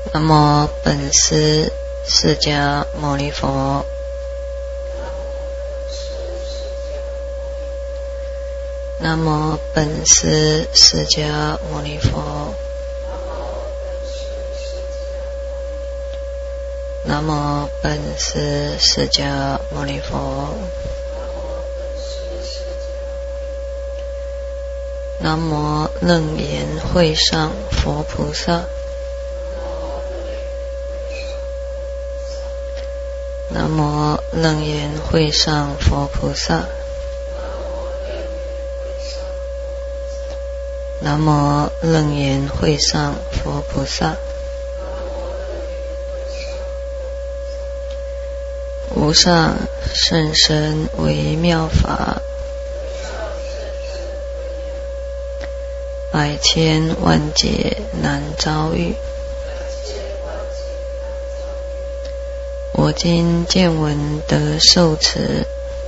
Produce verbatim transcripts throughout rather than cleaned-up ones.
南无本师释迦牟尼佛。南无本师释迦牟尼佛。南无本师释迦牟尼佛。南无楞严会上佛菩萨。南无楞严会上佛菩萨。南无楞严会上佛菩萨。无上甚深微妙法，百千万劫难遭遇。我今见闻得受持，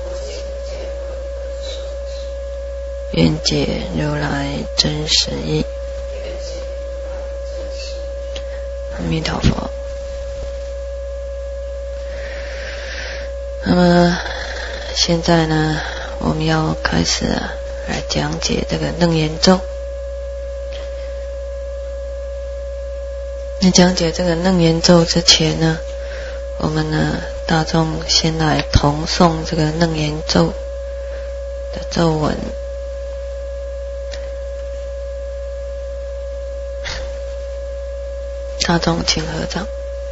愿解如来真实义。阿弥陀佛。那么现在呢，我们要开始啊来讲解这个楞严咒。那讲解这个楞严咒之前呢，我们呢大众先来同诵这个楞严咒的咒文。大众请合掌。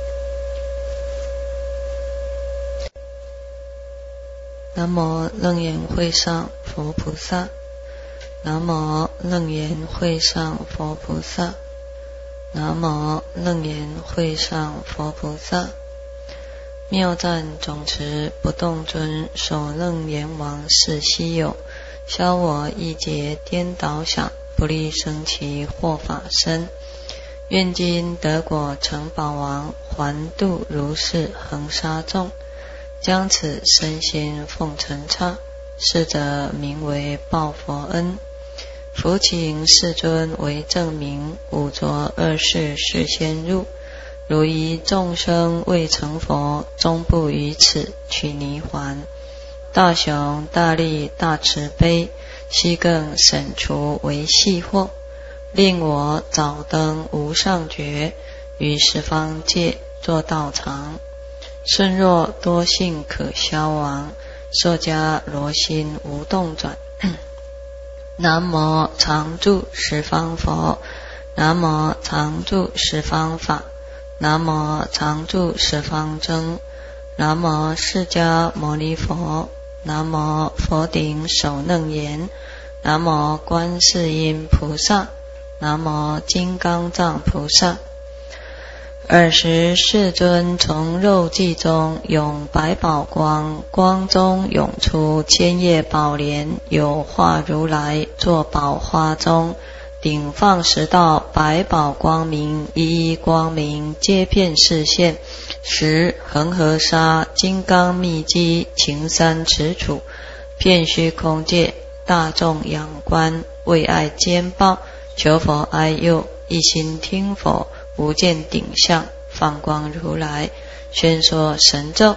南无楞严会上佛菩萨。南无楞严会上佛菩萨。南无楞严会上佛菩萨。妙赞总持不动尊，首楞严王是稀有，消我一劫颠倒想，不利生其惑法身。愿今得果成宝王，还度如是恒沙众，将此身心奉承刹，是则名为报佛恩。福请世尊为证明，五浊恶世是先入，如一众生未成佛，终不于此取泥还。大雄大力大慈悲，悉更审除为细惑，令我早登无上觉，于十方界作道场。顺若多性可消亡，受迦罗心无动转。南无常住十方佛。南无常住十方法。南无常住十方僧。南无释迦牟尼佛。南无佛顶首楞严。南无观世音菩萨。南无金刚藏菩萨。尔时世尊从肉髻中涌百宝光，光中涌出千叶宝莲，有化如来坐宝花中，顶放十道百宝光明，一一光明皆遍示现。十恒河沙金刚密机擎三持杵，遍虚空界，大众仰观，为爱兼报，求佛哀佑，一心听佛，无见顶相，放光如来，宣说神咒。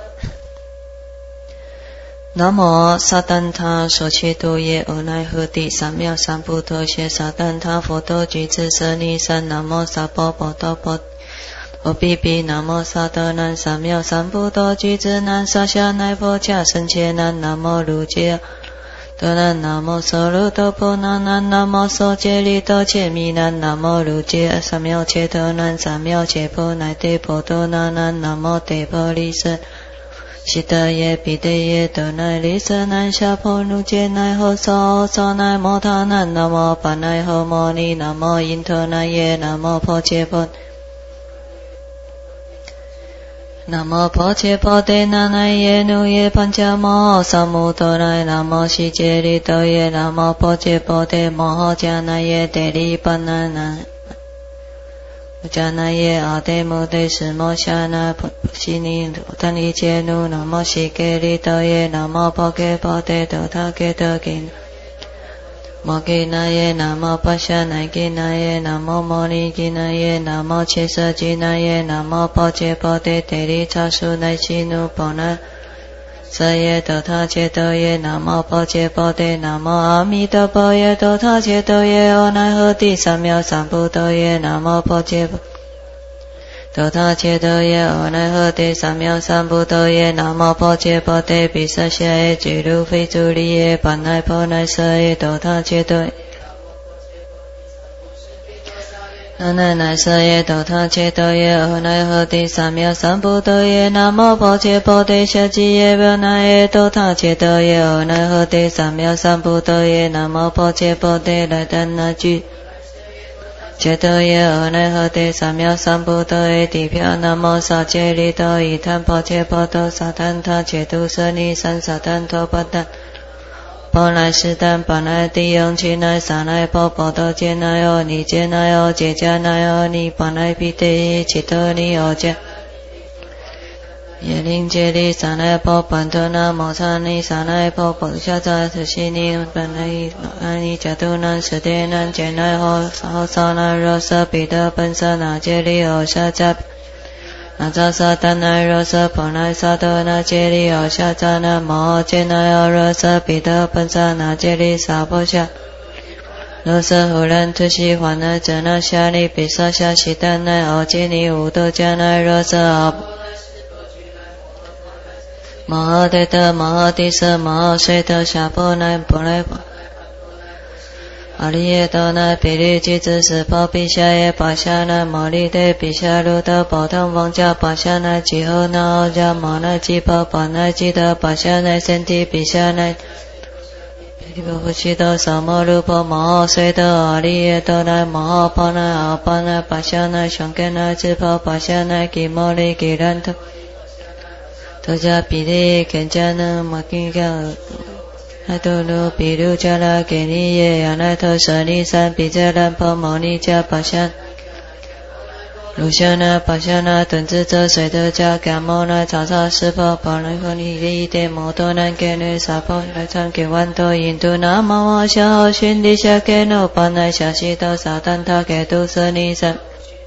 南无萨旦他所切多耶阿那诃帝三藐三菩提谢萨旦他佛多居智舍利三南无萨婆婆多婆我比比南无萨德南三藐三菩提居智南萨夏乃婆伽僧伽南南无卢揭多南南无娑卢多婆南南南无娑揭利多切弥南南无卢揭三藐切多南三藐切婆乃帝婆多南南南无帝婆利舍悉得耶毗得耶多乃利舍南夏婆奴揭乃诃娑娑乃摩他南南无巴乃诃摩尼南无因陀乃耶南无婆伽婆南无婆伽婆帝那乃耶奴耶盘伽摩萨姆多乃南无悉揭利多耶南无婆伽婆帝摩迦乃耶帝利般那那迦那耶阿帝摩帝释摩迦那婆悉尼但利揭奴南无悉揭利多耶南无婆伽婆帝多他揭多揭摩揭那耶，南无巴夏那揭那耶，南无摩尼揭那耶，南无切舍揭那耶，南无波揭波帝帝利差苏那西努波那舍耶多他切多耶，南无波揭波帝，南无阿弥陀佛耶多他切多耶，阿那诃帝三藐三菩提耶，南无波揭波多他切多耶，阿那诃帝三藐三菩提耶，南无波揭波帝毗舍舍耶俱卢非诸利耶，般那婆那舍耶多他切多耶，那那那舍耶多他切多耶，阿那诃帝三藐三菩提耶，南无波揭波帝舍利耶波那耶多他切多耶，阿那诃帝三藐三菩提耶，南无波揭波帝来怛那居切多耶，阿那诃帝三藐三菩提耶，地飘南无萨揭利多伊坦波揭波多萨坦他切度舍尼三萨坦陀波坦波那斯坦波那帝勇气那萨那波波多揭那哟尼揭那哟揭迦那哟尼波那毗帝切多尼哟揭耶灵揭利萨那波班陀那摩萨尼萨那波波夏扎特西尼班那伊那尼迦图那舍帝那揭那吼萨萨那罗舍彼得本舍那揭利吼夏扎那扎萨达那罗舍波那萨多那揭利吼夏扎那摩揭那哟罗舍彼得本舍那揭利萨婆夏罗舍忽然突西还那遮那夏利比萨夏西达那奥揭尼无多迦那罗舍阿摩诃帝德摩诃帝舍摩诃睡德夏婆那婆那婆阿利耶多那毗利吉之斯婆毗夏耶巴夏那摩利帝毗夏卢德波通王家巴夏那吉诃那奥迦摩那吉婆波那吉德巴夏那身体毗夏那毗婆呼悉多萨摩卢婆摩诃睡德阿利耶多那摩诃婆那阿婆那巴夏那雄根那智婆巴夏那吉摩利吉兰陀多迦毗利根迦那摩吉迦那多卢毗卢迦拉给尼耶亚那陀舍利三毗迦兰婆摩尼迦巴夏卢夏那巴夏那顿智者水德迦伽摩那查萨斯婆波那婆尼利帝摩多南给那萨婆那参给万多印度那摩瓦夏后熏地夏给那波那夏西多萨坦他给度舍尼三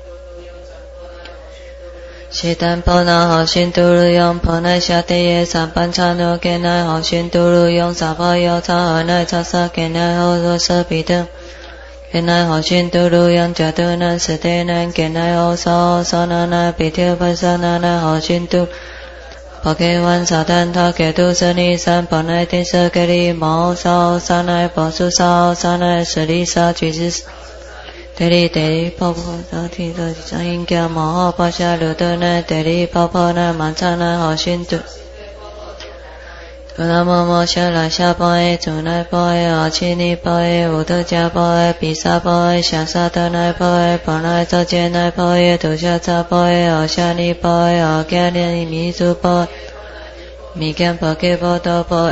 悉檀婆那好心度卢用婆那夏帝耶三班刹那给那好心度卢用萨婆ယော查阿那查萨给那后罗舍彼得给那好心度卢用迦图那舍帝那给那后萨萨那那比丘婆萨那那好心度婆给万萨坦他给度舍尼三婆那帝舍给利摩萨萨那婆苏萨萨那舍利萨居士帝利帝利婆婆萨提多张因迦摩诃巴夏卢多那帝利婆婆那曼刹那好心度图那摩摩夏拉夏婆耶主那婆耶阿奇尼婆耶无多迦婆耶毗沙婆耶夏萨多那婆耶婆那周揭那婆耶图夏扎婆耶阿夏尼婆耶阿迦尼弥苏婆弥迦婆给婆多婆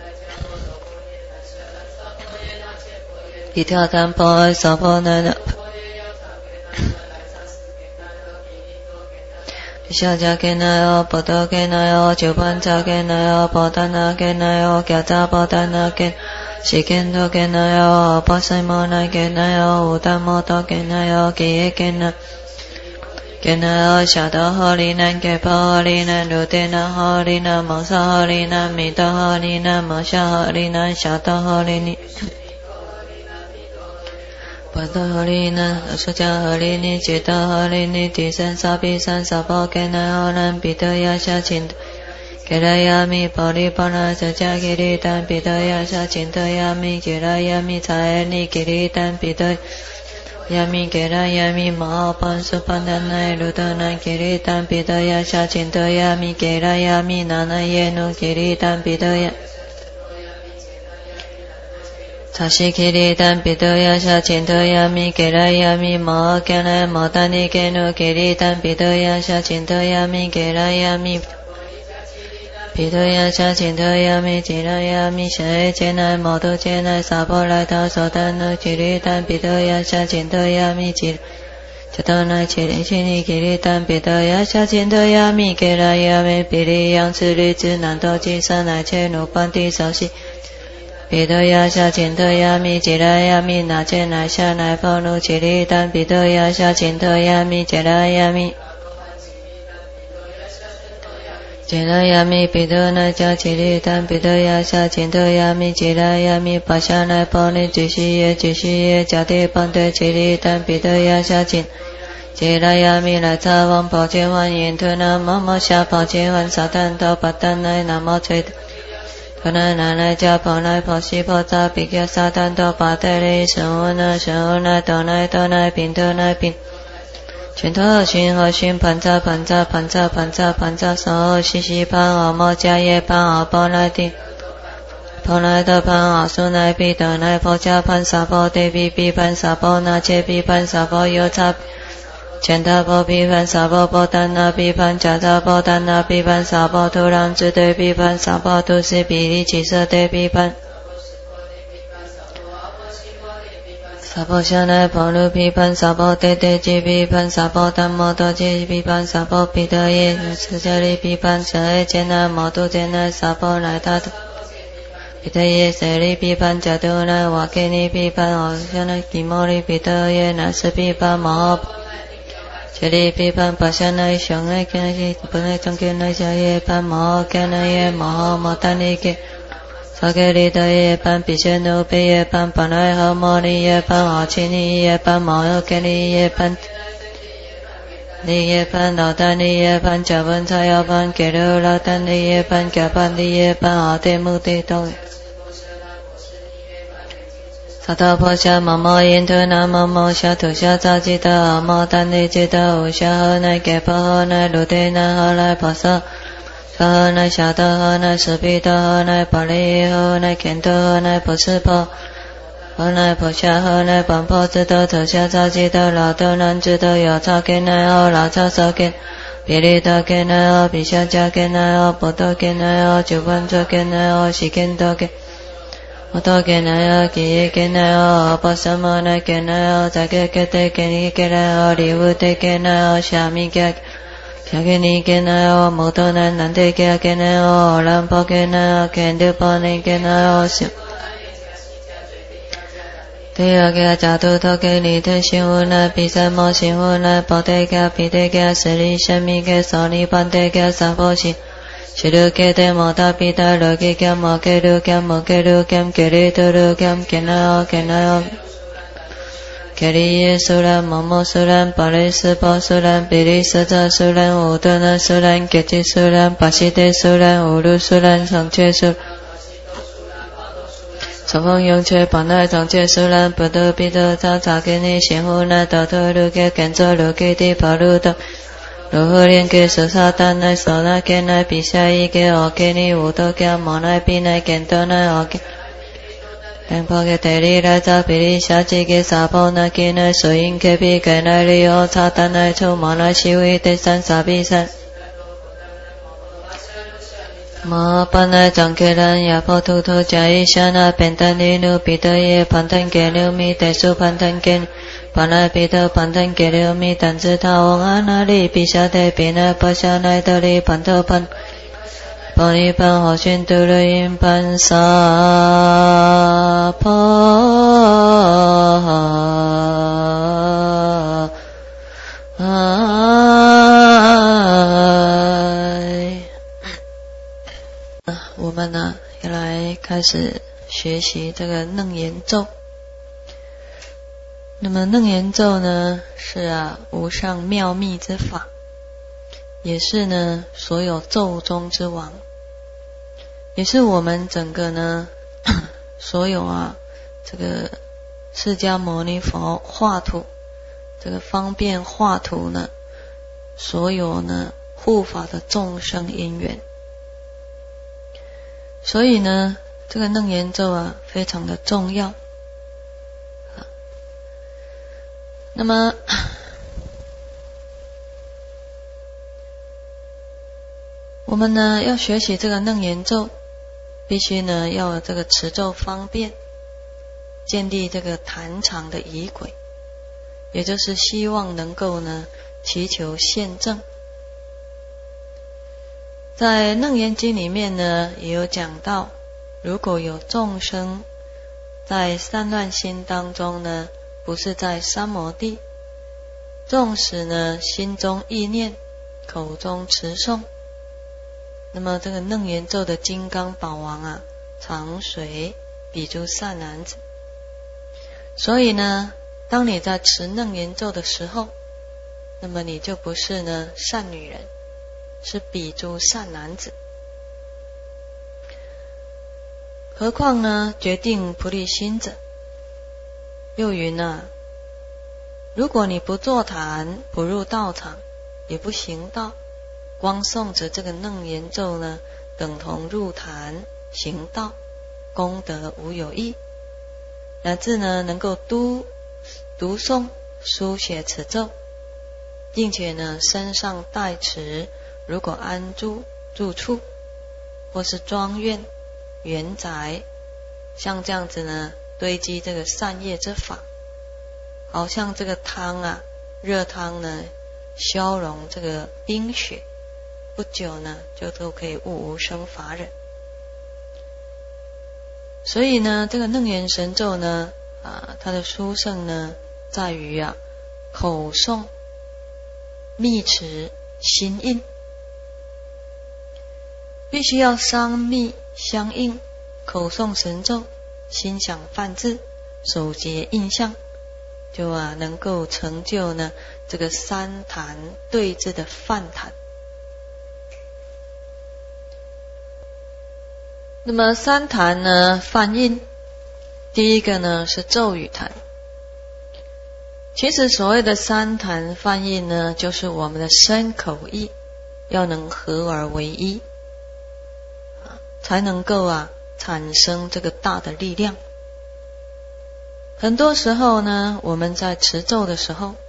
毗跳檀婆耶娑婆那那毗夏迦给那哟波多给那哟九班迦给那哟波达那给那哟迦扎波达那给悉犍多给那哟波塞摩那给那哟无达摩多给那哟给耶给那给那哟夏多诃利南给婆诃利南卢帝那诃利南摩萨诃利南弥多诃利南摩夏诃利南夏多诃利尼波多诃利那苏迦诃利尼吉多诃利尼提三萨毗三萨婆给那诃南毗多亚夏钦给那亚弥婆利婆那遮迦吉利丹毗多亚夏钦多亚弥给那亚弥查耶尼吉利丹毗多亚弥给那亚弥摩诃般苏般那那卢多那吉利丹毗多亚夏钦多亚弥给那亚弥那那耶努吉利丹毗多亚查西吉利丹毗多亚夏钦多亚弥给那亚弥摩诃迦那摩达尼给努吉利丹毗多亚夏钦多亚弥给那亚弥毗多亚夏钦多亚弥吉那亚弥舍耶揭那摩多揭那萨婆来他所丹努吉利丹毗多亚夏钦多亚弥吉迦多那吉利吉利吉利丹毗多亚夏钦多亚弥给那亚弥毗利央持律支难多吉萨那切努般提少西比多亚夏请特亚米吉拉亚米那切那夏那波努奇利丹比多亚夏请特亚米吉拉亚米吉拉亚米比多那加奇利丹比多亚夏请特亚米吉拉亚米巴夏那波尼吉西耶吉西耶加蒂班对奇利丹比多亚夏请吉拉亚米来扎王宝剑王言特那摩摩夏宝剑王撒旦多巴旦奈那摩吹可那那那加婆奈婆西婆扎比加撒旦多巴代利神无那神无那多奈多奈宾特奈宾全特熏和熏盘扎盘扎盘扎盘扎盘扎手西西盘阿摩加耶盘阿波奈地婆奈多盘阿苏奈比德奈婆加盘萨婆地比比盘萨婆那切比盘萨婆尤扎前他婆比盘萨婆波丹那比盘加扎波丹那比盘萨婆突然之对比盘萨婆突西比利起色对比盘萨婆夏奈婆鲁比盘萨婆对对吉比盘萨婆丹摩多吉比盘萨婆比德耶释迦利比盘舍耶见那摩多见那萨婆乃他的比德耶舍利比盘加多那瓦给尼比盘奥夏那吉摩利比德耶那是比盘摩切利比盘巴夏那雄那给那吉本来中给那夏耶盘摩给那耶摩摩丹尼给萨给利德耶盘比谢努比耶盘本来和摩利耶盘阿奇尼耶盘摩有给利耶盘利耶盘老丹利耶盘加文查要盘给鲁老丹利耶盘加盘利耶盘阿对目的都萨达婆夏摩摩因特那摩摩夏土夏扎吉德阿摩丹利吉德无夏呵奈给婆呵奈鲁地那呵奈婆萨呵奈夏德呵奈舍比德呵奈巴利呵奈肯德呵奈婆斯婆呵奈婆夏呵奈本婆智德土夏扎吉德老德南智德有差给奈哦老差色给比利德给奈哦比夏加给奈哦波多给奈哦九万则给奈哦西肯多给摩多给奈哦吉耶给奈哦波什摩奈给奈哦扎给给得给你给奈哦利乌得给奈哦夏米给给给你给奈哦摩多奈南得给给奈哦兰波给奈哦肯德波尼给奈哦对呀给加多多给你的心无奈比赛摩心无奈波得给比得给舍利生命给索尼班得给萨婆心是鲁给的摩达比达鲁给给摩给鲁给摩给鲁给给利多鲁给给奈哦给奈哦给利耶苏兰摩摩苏兰巴利斯波苏兰比利斯扎苏兰乌多那苏兰给吉苏兰巴西德苏兰乌鲁苏兰上切苏上方用切巴奈上切苏兰不得比得扎扎给你心无奈达多鲁给跟着鲁给的巴鲁的罗诃连给舍萨丹奈舍那给奈比夏伊给奥给尼乌多给摩奈比奈给多奈奥给莲婆给得利来扎比利夏吉给萨婆那给奈所因给比给奈利奥查丹奈出摩奈西维得三萨比三摩巴奈长给兰亚婆图图加伊夏那本丹利努比得耶盘腾给六米得苏盘腾给巴奈比得盘腾给六米但知他王阿那利比夏得比奈巴夏奈得利盘特盘波尼盘火熏度了因盘萨婆我们呢要来开始学习这个楞严咒。那么楞严咒呢是啊无上妙密之法，也是呢所有咒中之王，也是我们整个呢所有啊这个释迦牟尼佛画图这个方便画图呢所有呢护法的众生因缘。所以呢这个楞严咒啊非常的重要。那么我们呢要学习这个楞严咒，必须呢要有这个持咒方便，建立这个坛场的仪轨，也就是希望能够呢祈求现证。在楞严经里面呢也有讲到如果有众生在散乱心当中呢，不是在三摩地，纵使呢心中意念，口中持诵，那么这个楞严咒的金刚宝王啊，常随彼诸善男子。所以呢，当你在持楞严咒的时候，那么你就不是呢善女人，是彼诸善男子。何况呢，决定菩提心者，又云啊，如果你不坐坛，不入道场，也不行道，光诵着这个楞严咒呢，等同入坛行道，功德无有异。乃至呢能够读读诵书写此咒，并且呢身上带持，如果安住住处或是庄院园宅，像这样子呢堆积这个善业之法，好像这个汤啊，热汤呢消融这个冰雪，不久呢就都可以悟无生法忍。所以呢这个楞严神咒呢啊，它的殊胜呢在于啊口诵密持心印，必须要三密相应，口诵神咒，心想梵字，手结印象，就啊能够成就呢这个三坛对治的梵坛。那么三坛呢梵印，第一个呢是咒语坛。其实所谓的三坛梵印呢，就是我们的身口意要能合而为一，才能够啊产生这个大的力量。很多时候呢，我们在持咒的时候，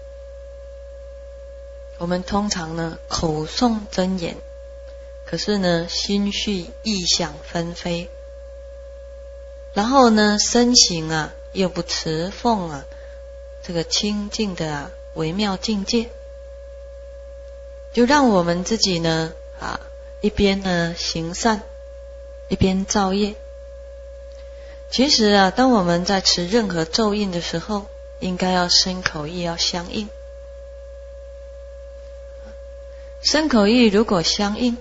我们通常呢口诵真言，可是呢心绪意想纷飞，然后呢身形啊又不持奉啊这个清净的啊微妙境界，就让我们自己呢啊一边呢行善，一边造业。其实啊，当我们在持任何咒印的时候，应该要身口意要相应。身口意如果相应，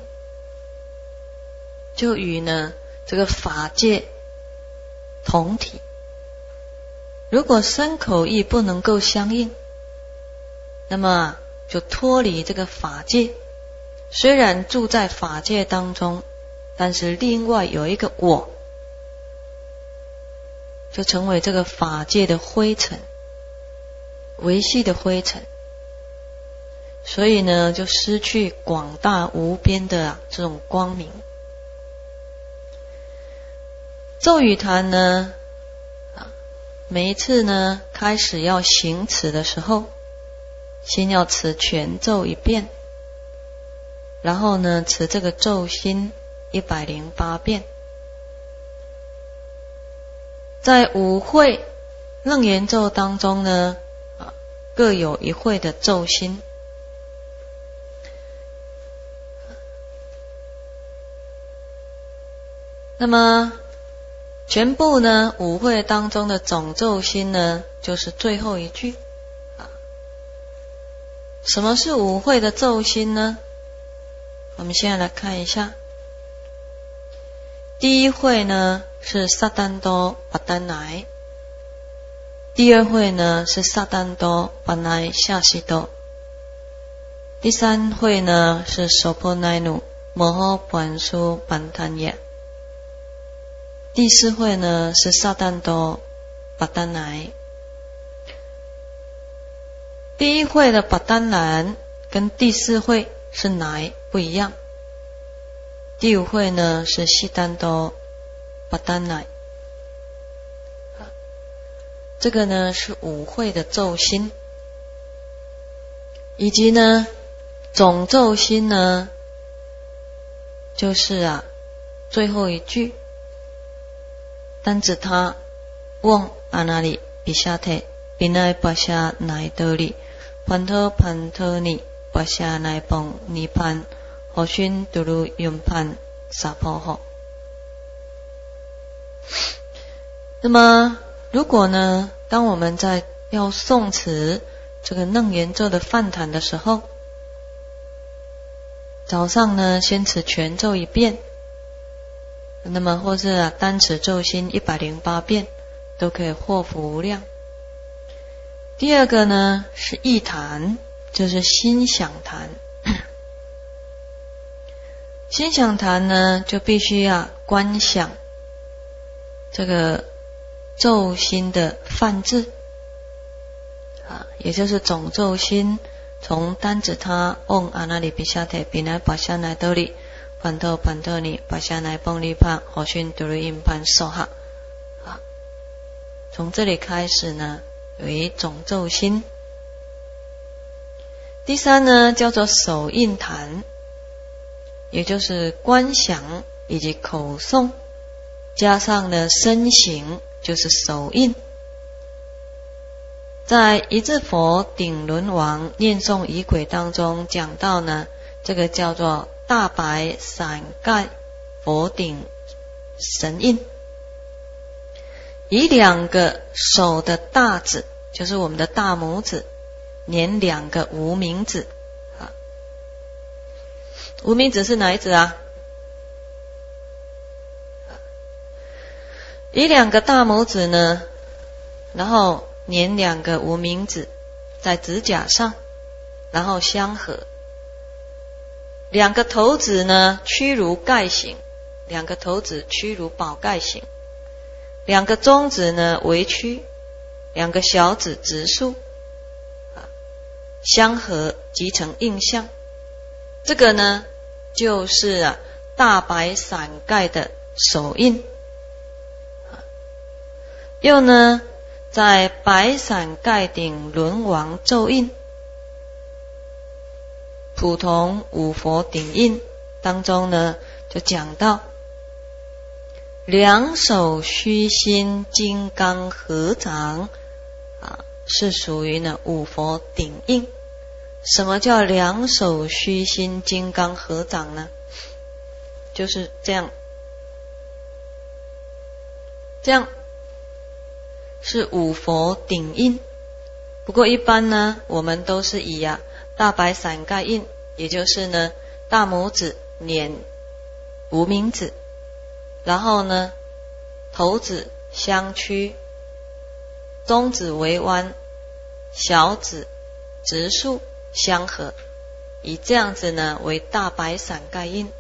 就与呢这个法界同体。如果身口意不能够相应，那么就脱离这个法界。虽然住在法界当中，但是另外有一个我，就成为这个法界的灰尘，维系的灰尘。所以呢，就失去广大无边的、啊、这种光明。咒语坛呢，每一次呢开始要行持的时候，先要持全咒一遍，然后呢持这个咒心一百零八遍。在五会楞严咒当中呢，啊各有一会的咒心。那么全部呢五会当中的总咒心呢，就是最后一句。啊，什么是五会的咒心呢？我们现在来看一下。第一会呢是萨旦多巴丹来，第二会呢是萨旦多巴奈夏西多，第三会呢是索婆奈努摩诃本苏班坦耶，第四会呢是萨旦多巴丹来。第一会的巴丹兰跟第四会是来不一样，第五会呢是悉丹多巴丹来。这个呢是五会的咒心，以及呢总咒心呢就是啊最后一句，单指他嗡阿那里比夏特比奈巴夏奈德里潘特潘特尼巴夏奈崩尼潘何熏杜鲁云潘萨婆诃。 那么如果呢，当我们在要诵持这个楞严咒的梵坛的时候，早上呢先持全咒一遍，那么或是、啊、单持咒心一百零八遍，都可以获福无量。第二个呢是意坛，就是心想坛。心想坛呢就必须要观想这个咒心的梵字啊，也就是总咒心，从单指他嗡阿那里比夏忒比奈巴夏奈兜里盘头盘头尼巴夏奈蹦利帕火熏独立印盘受哈啊，从这里开始呢为总咒心。第三呢叫做手印坛，也就是观想以及口诵加上呢身形，就是手印。在一字佛顶轮王念诵仪轨当中讲到呢，这个叫做大白伞盖佛顶神印，以两个手的大指，就是我们的大拇指，连两个无名指啊。无名指是哪一指啊？以两个大拇指呢，然后粘两个无名指在指甲上，然后相合。两个头指呢屈如盖形，两个头指屈如宝盖形，两个中指呢微曲，两个小指直竖，相合即成印象。这个呢就是啊大白伞盖的手印。又呢在白伞盖顶轮王咒印、普通五佛顶印当中呢，就讲到两手虚心金刚合掌啊，是属于呢五佛顶印。什么叫两手虚心金刚合掌呢？就是这样，这样是五佛顶印。不过一般呢我们都是以啊大白伞盖印，也就是呢大拇指捻无名指，然后呢头指相屈，中指微弯，小指直竖相合，以这样子呢为大白伞盖印。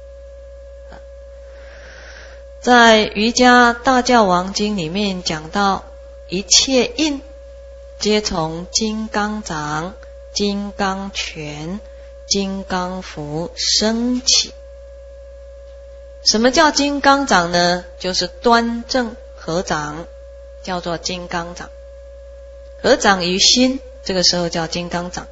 在瑜伽大教王经里面讲到，一切印皆从金刚掌、金刚拳、金刚符升起。什么叫金刚掌呢？就是端正合掌，叫做金刚掌。合掌于心，这个时候叫金刚掌。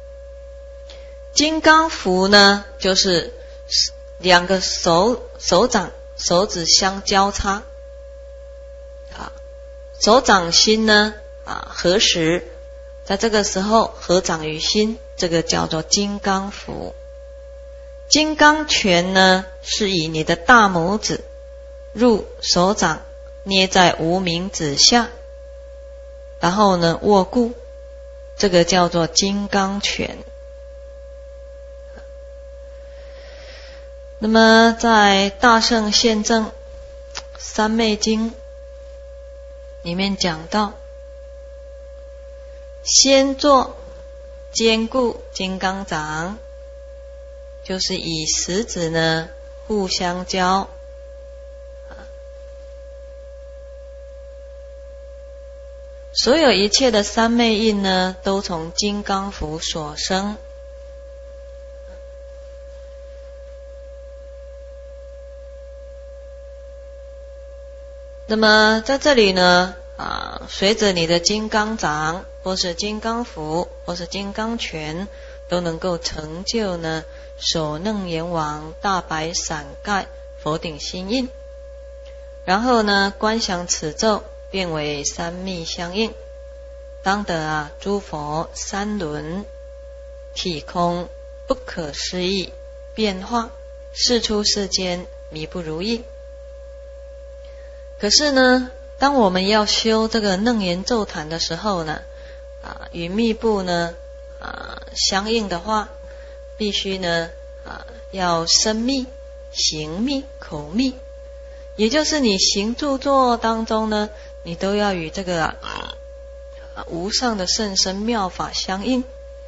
金刚符呢，就是两个手手掌手指相交叉，啊，手掌心呢啊合十，在这个时候合掌于心，这个叫做金刚符。金刚拳呢，是以你的大拇指入手掌，捏在无名指下，然后呢握固，这个叫做金刚拳。那么在大圣现证三昧经里面讲到，先做坚固金刚掌，就是以食指呢互相交，所有一切的三昧印呢都从金刚符所生。那么在这里呢啊，随着你的金刚掌或是金刚符或是金刚拳，都能够成就呢首楞严王大白伞盖佛顶心印，然后呢观想此咒变为三密相应，当得啊诸佛三轮体空不可思议变化，世出世间迷不如意。可是呢当我们要修这个楞严咒坛的时候呢，啊，与密部呢啊相应的话，必须呢啊要身密、行密、口密，也就是你行住坐当中呢，你都要与这个啊无上的甚深妙法相应，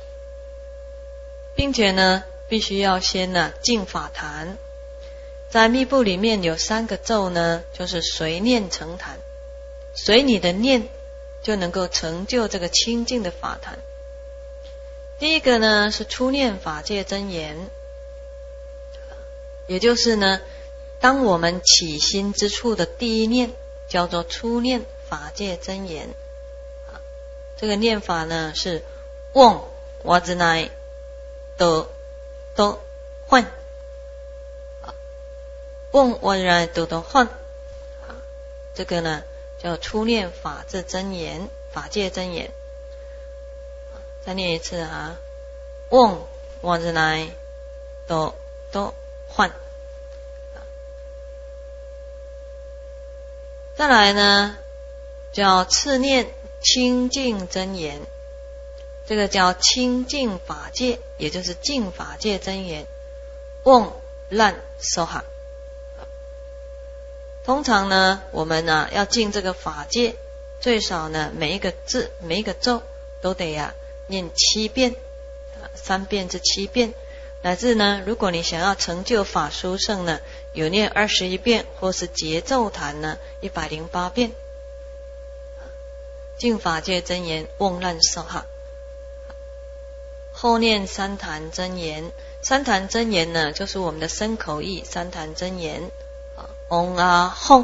并且呢，必须要先呢净法坛。在密部里面有三个咒呢，就是随念成坛，随你的念就能够成就这个清净的法坛。第一个呢是初念法界真言，也就是呢，当我们起心之处的第一念叫做初念法界真言。这个念法呢是嗡哇兹奈的的幻，嗡哇兹奈的的幻，这个呢叫初念法界真言，法界真言。再念一次啊，嗡哇兹奈的的幻。再来呢叫次念清净真言，这个叫清净法界，也就是净法界真言，嗡烂梭哈。通常呢我们呢要进这个法界，最少呢每一个字每一个咒都得呀、啊、念七遍，三遍至七遍，乃至呢如果你想要成就法殊胜呢，有念二十一遍，或是结咒坛呢一百零八遍。净法界真言嗡烂梭哈，后念三坛真言。三坛真言呢就是我们的身口意三坛真言，嗡啊吽。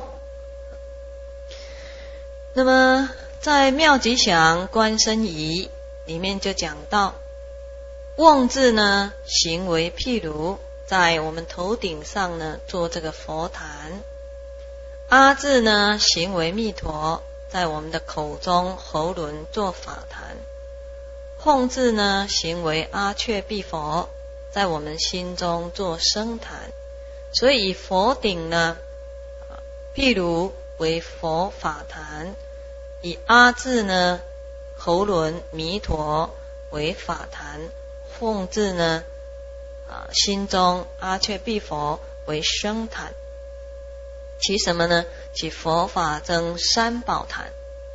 那么在妙吉祥观身仪里面就讲到，嗡字呢行为譬如在我们头顶上呢做这个佛坛，阿字呢行为弥陀，在我们的口中喉轮做法坛，吽字呢行为阿阙毗佛，在我们心中做声坛。所以以佛顶呢譬如为佛法坛，以阿字呢喉轮弥陀为法坛，吽字呢啊心中阿阙毗佛为声坛。其什么呢？其佛法僧三宝坛。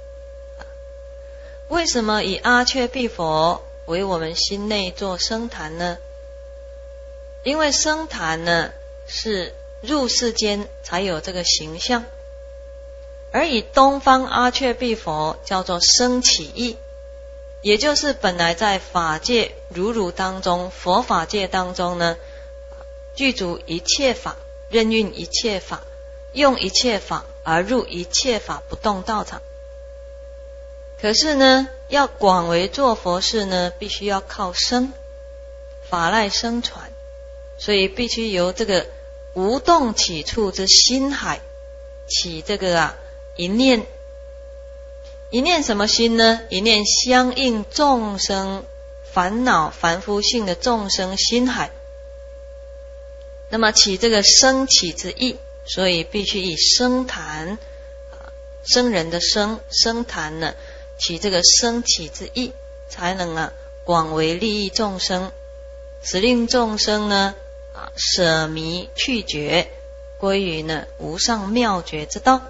为什么以阿阙毗佛为我们心内做声坛呢？因为声坛呢是入世间才有这个形象，而以东方阿阙毗佛叫做生起意，也就是本来在法界如如当中，佛法界当中呢具足一切法，任运一切法，用一切法而入一切法不动道场。可是呢要广为做佛事呢，必须要靠声，法赖声传，所以必须由这个无动起处之心海起这个啊一念。一念什么心呢？一念相应众生烦恼凡夫性的众生心海，那么起这个生起之意，所以必须以声坛，生人的生声坛呢起这个生起之意，才能啊广为利益众生，使令众生呢啊舍迷去觉，归于呢无上妙觉之道。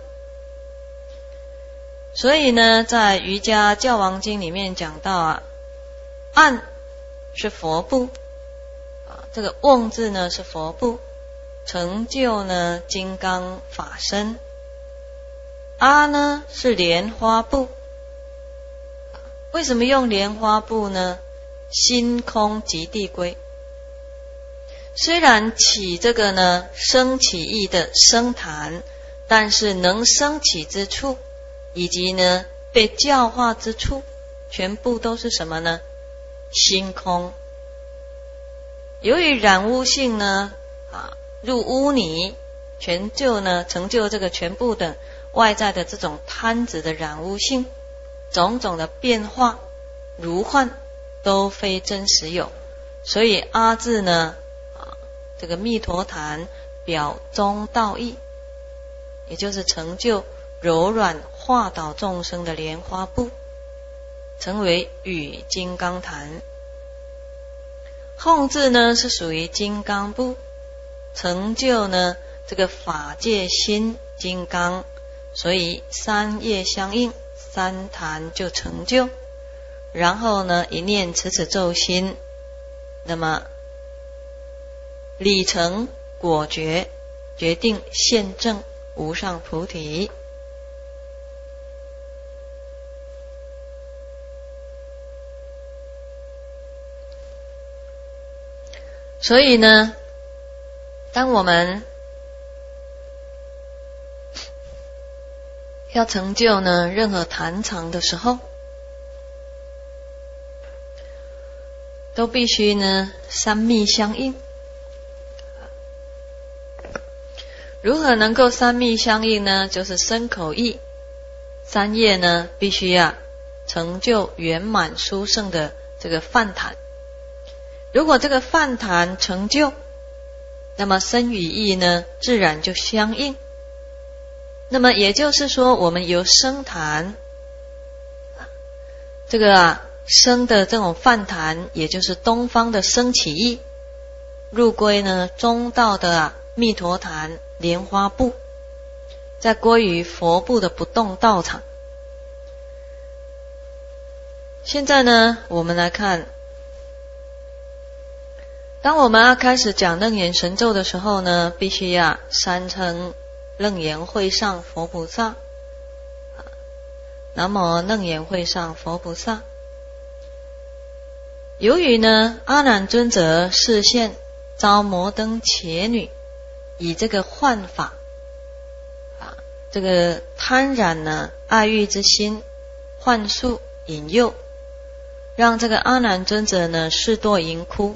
所以呢在瑜伽教王经里面讲到啊，暗是佛部啊，这个嗡字呢是佛部，成就呢金刚法身。阿呢是莲花部，为什么用莲花部呢？心空即地归。虽然起这个呢生起意的声坛，但是能生起之处以及呢被教化之处，全部都是什么呢？心空。由于染污性呢啊入污泥，全就呢成就这个全部的外在的这种贪执的染污性，种种的变化如幻都非真实有。所以阿字呢啊这个密陀坛表中道义，也就是成就柔软化导众生的莲花布，成为与金刚坛。控制呢是属于金刚部，成就呢这个法界心金刚，所以三业相应，三坛就成就。然后呢一念持此咒心，那么理成果决，决定现证无上菩提。所以呢，当我们要成就呢任何坛场的时候，都必须呢三密相应。如何能够三密相应呢？就是身口意三业呢必须啊成就圆满殊胜的这个梵坛。如果这个梵坛成就，那么身与意呢自然就相应。那么也就是说，我们由声坛这个啊声的这种梵坛，也就是东方的升起意，入归呢中道的啊密陀坛莲花部，再归于佛部的不动道场。现在呢我们来看，当我们要开始讲楞严神咒的时候呢，必须要三称楞严会上佛菩萨，南无楞严会上佛菩萨。由于呢阿难尊者示现遭摩登伽女以这个幻法啊，这个贪染呢爱欲之心幻术引诱，让这个阿难尊者呢视堕淫窟，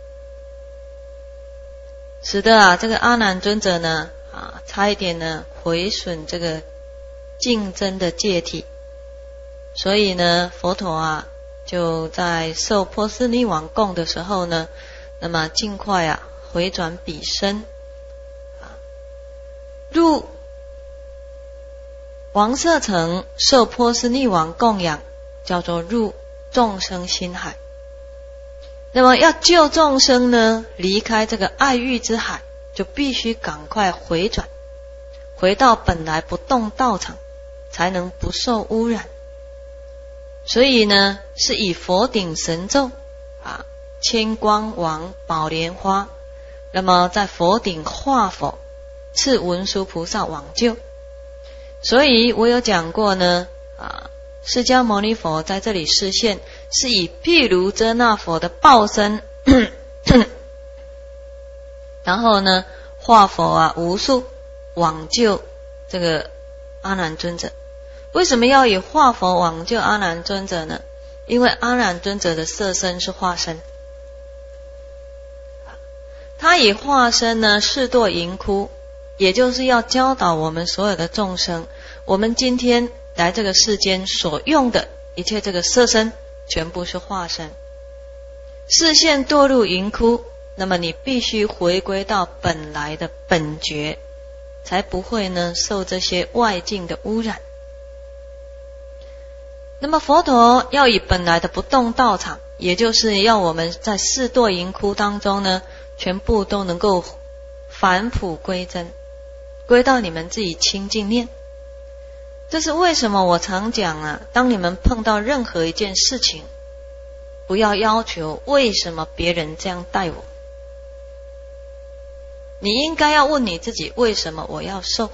使得啊这个阿难尊者呢啊差一点呢毁损这个竞争的戒体。所以呢佛陀啊就在受波斯匿王供的时候呢，那么尽快啊回转彼身，入王舍城受波斯匿王供养，叫做入众生心海。那么要救众生呢离开这个爱欲之海，就必须赶快回转，回到本来不动道场，才能不受污染。所以呢是以佛顶神咒啊千光王宝莲花，那么在佛顶化佛，赐文殊菩萨往救。所以我有讲过呢啊释迦牟尼佛在这里示现，是以毗卢遮那佛的报身然后呢化佛啊无数往救这个阿难尊者。为什么要以化佛往救阿难尊者呢？因为阿难尊者的色身是化身，他以化身呢视堕淫窟，也就是要教导我们所有的众生，我们今天来这个世间所用的一切这个色身全部是化身，视线堕入淫窟，那么你必须回归到本来的本觉，才不会呢受这些外境的污染。那么佛陀要以本来的不动道场，也就是要我们在四堕淫窟当中呢全部都能够返璞归真，归到你们自己清净念。这是为什么我常讲啊，当你们碰到任何一件事情，不要要求为什么别人这样待我，你应该要问你自己，为什么我要受？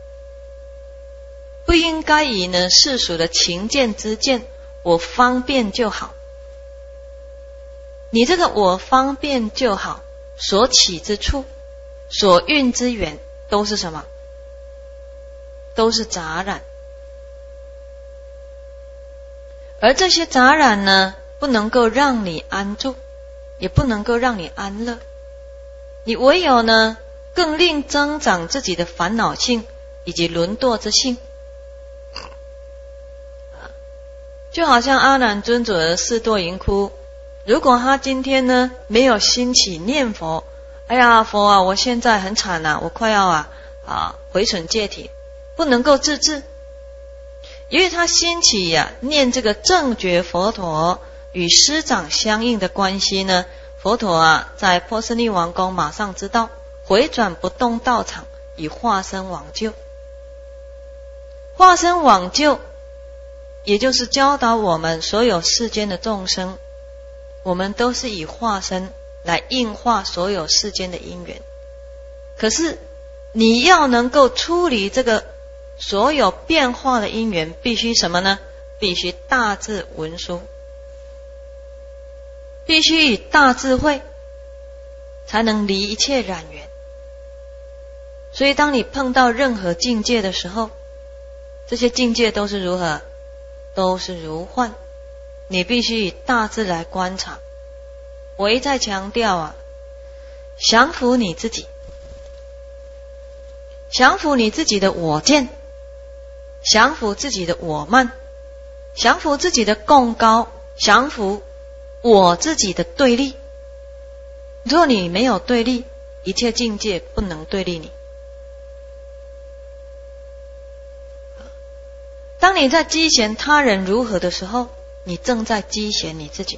不应该以呢世俗的情见之见，我方便就好。你这个我方便就好所起之处，所运之缘，都是什么？都是杂染。而这些杂染呢，不能够让你安住，也不能够让你安乐。你唯有呢更令增长自己的烦恼性以及沦堕之性。就好像阿难尊者的四堕淫窟，如果他今天呢没有兴起念佛，哎呀佛啊，我现在很惨啊，我快要啊啊毁损戒体，不能够自制， 因为他兴起呀、啊、念这个正觉佛陀与师长相应的关系呢，佛陀啊在波斯匿王宫马上知道，回转不动道场，以化身往救。化身往救也就是教导我们所有世间的众生，我们都是以化身来应化所有世间的因缘。可是你要能够处理这个所有变化的因缘，必须什么呢？必须大智文殊，必须以大智慧才能离一切染缘。所以当你碰到任何境界的时候，这些境界都是如何？都是如幻，你必须以大智来观察。我一再强调啊，降服你自己，降服你自己的我见，降服自己的我慢，降服自己的贡高，降服我自己的对立。若你没有对立，一切境界不能对立你。当你在讥嫌他人如何的时候，你正在讥嫌你自己；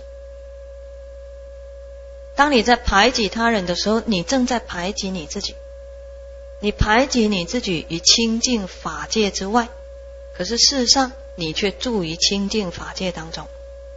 当你在排挤他人的时候，你正在排挤你自己。你排挤你自己于清净法界之外，可是事实上你却住于清净法界当中。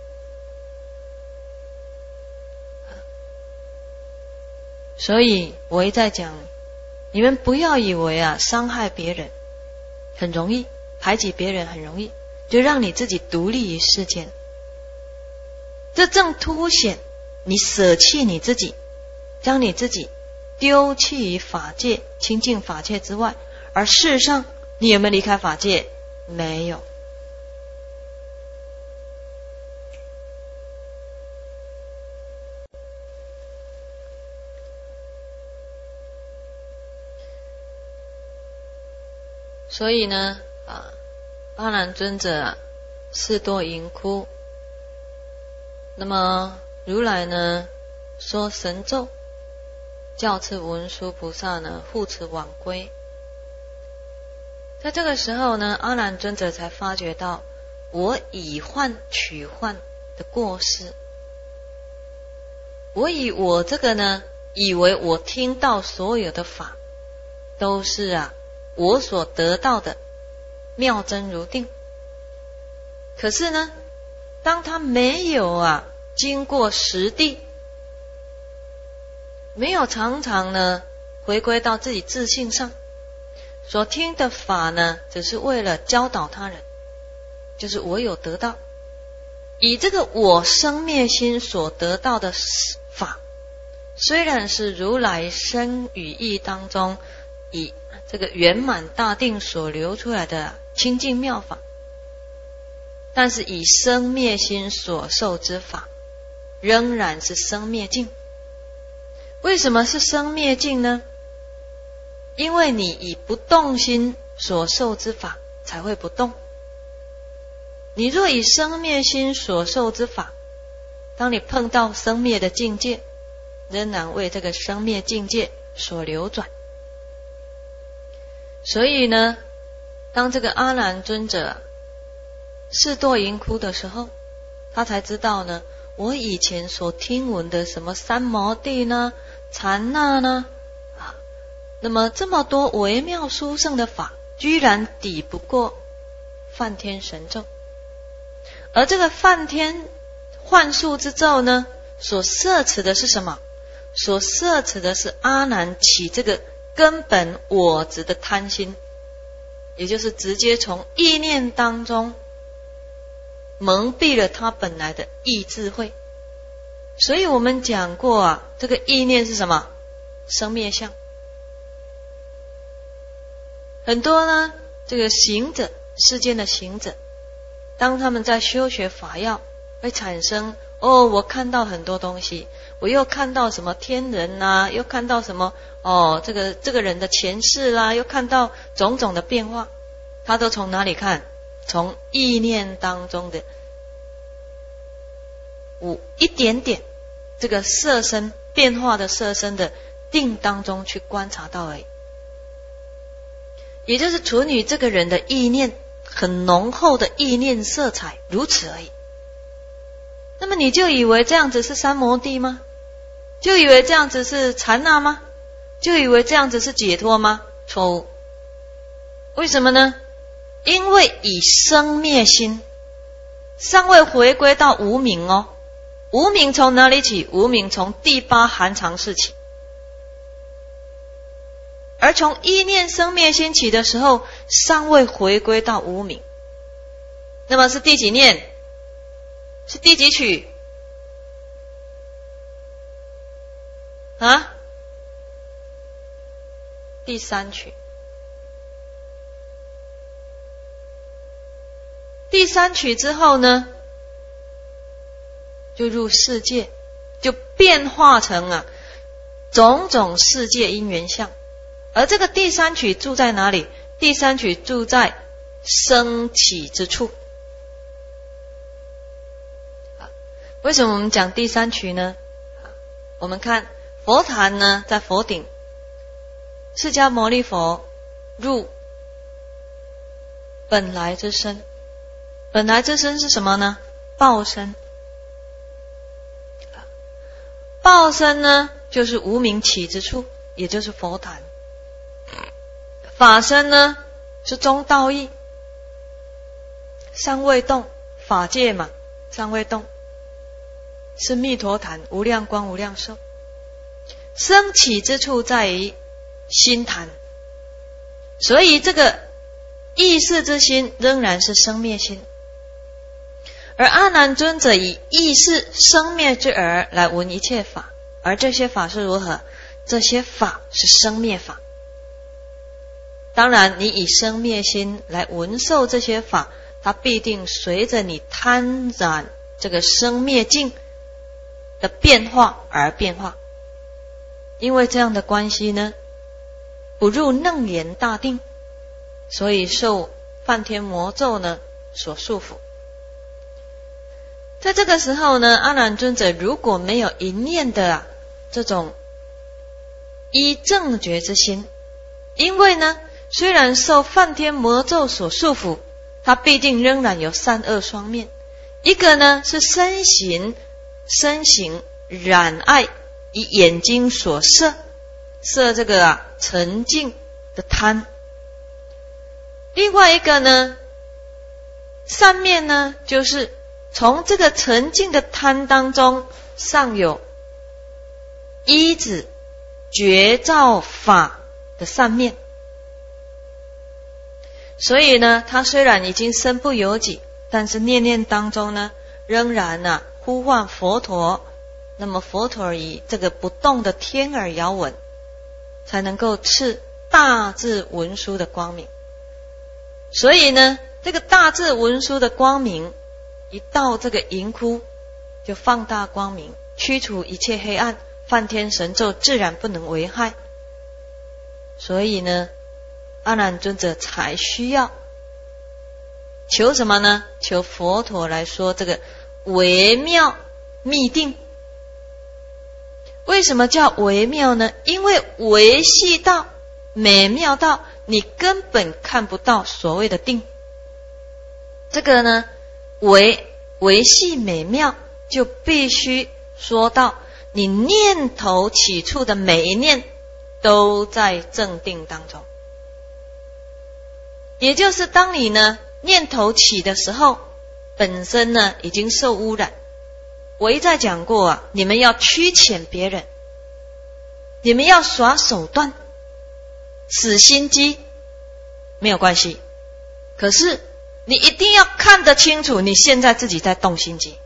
所以我一再讲，你们不要以为啊伤害别人很容易，排挤别人很容易，就让你自己独立于世间。这正凸显你舍弃你自己，将你自己丢弃于法界清净法界之外，而事实上你有没有离开法界？没有。所以呢啊，阿难尊者啊示多盈窟，那么如来呢说神咒，教敕文殊菩萨呢护持往归。在这个时候呢，阿难尊者才发觉到我以幻取幻的过失。我以我这个呢，以为我听到所有的法都是啊我所得到的妙真如定。可是呢，当他没有啊经过实地，没有常常呢回归到自己自性上，所听的法呢只是为了教导他人，就是我有得到，以这个我生灭心所得到的法，虽然是如来身语意当中以这个圆满大定所流出来的清净妙法，但是以生灭心所受之法仍然是生灭境。为什么是生灭境呢？因为你以不动心所受之法才会不动。你若以生灭心所受之法，当你碰到生灭的境界，仍然为这个生灭境界所流转。所以呢，当这个阿难尊者示多盈窟的时候，他才知道呢，我以前所听闻的什么三摩地呢、禅那呢，啊，那么这么多微妙殊胜的法，居然抵不过梵天神咒。而这个梵天幻术之咒呢，所摄持的是什么？所摄持的是阿难起这个根本我执的贪心，也就是直接从意念当中蒙蔽了他本来的意智慧。所以我们讲过啊，这个意念是什么？生灭相。很多呢，这个行者，世间的行者，当他们在修学法要，会产生哦，我看到很多东西，我又看到什么天人啊，又看到什么哦，这个这个人的前世啦，又看到种种的变化，他都从哪里看？从意念当中的五一点点这个色身变化的色身的定当中去观察到而已。也就是处女这个人的意念很浓厚的意念色彩，如此而已。那么你就以为这样子是三摩地吗？就以为这样子是禅那吗？就以为这样子是解脱吗？错误。为什么呢？因为以生灭心尚未回归到无明哦。无明从哪里起？无明从第八含藏识起。而从意念生灭心起的时候，尚未回归到无明。那么是第几念？是第几曲？啊？第三曲。第三曲之后呢，就入世界，就变化成啊种种世界因缘相。而这个第三曲住在哪里？第三曲住在升起之处。为什么我们讲第三曲呢？我们看佛坛呢，在佛顶，释迦牟尼佛入本来之身。本来之身是什么呢？报身。报身呢，就是无明起之处，也就是佛坛。法身呢，是中道义，尚未动，法界嘛，尚未动，是密陀坛，无量光无量寿。升起之处在于心坛，所以这个意识之心仍然是生灭心。而阿难尊者以意识生灭之耳来闻一切法，而这些法是如何？这些法是生灭法。当然你以生灭心来闻受这些法，它必定随着你贪染这个生灭境的变化而变化。因为这样的关系呢，不入楞严大定，所以受梵天魔咒呢所束缚。在这个时候呢，阿难尊者如果没有一念的啊这种依正觉之心，因为呢虽然受梵天魔咒所束缚，他必定仍然有善恶双面。一个呢是身形身形染爱，以眼睛所摄，摄这个啊沉静的贪。另外一个呢，善面呢，就是从这个沉静的贪当中，尚有依止觉照法的善面。所以呢，他虽然已经身不由己，但是念念当中呢，仍然啊呼唤佛陀。那么佛陀以这个不动的天耳遥闻，才能够赐大智文殊的光明。所以呢，这个大智文殊的光明一到这个银窟，就放大光明，驱除一切黑暗，梵天神咒自然不能危害。所以呢，阿难尊者才需要求什么呢？求佛陀来说这个微妙密定。为什么叫微妙呢？因为微细到美妙到你根本看不到所谓的定。这个呢微微细美妙，就必须说到你念头起处的每一念都在正定当中。也就是当你呢念头起的时候，本身呢已经受污染。我一再讲过啊，你们要驱遣别人，你们要耍手段，使心机没有关系，可是你一定要看得清楚，你现在自己在动心机。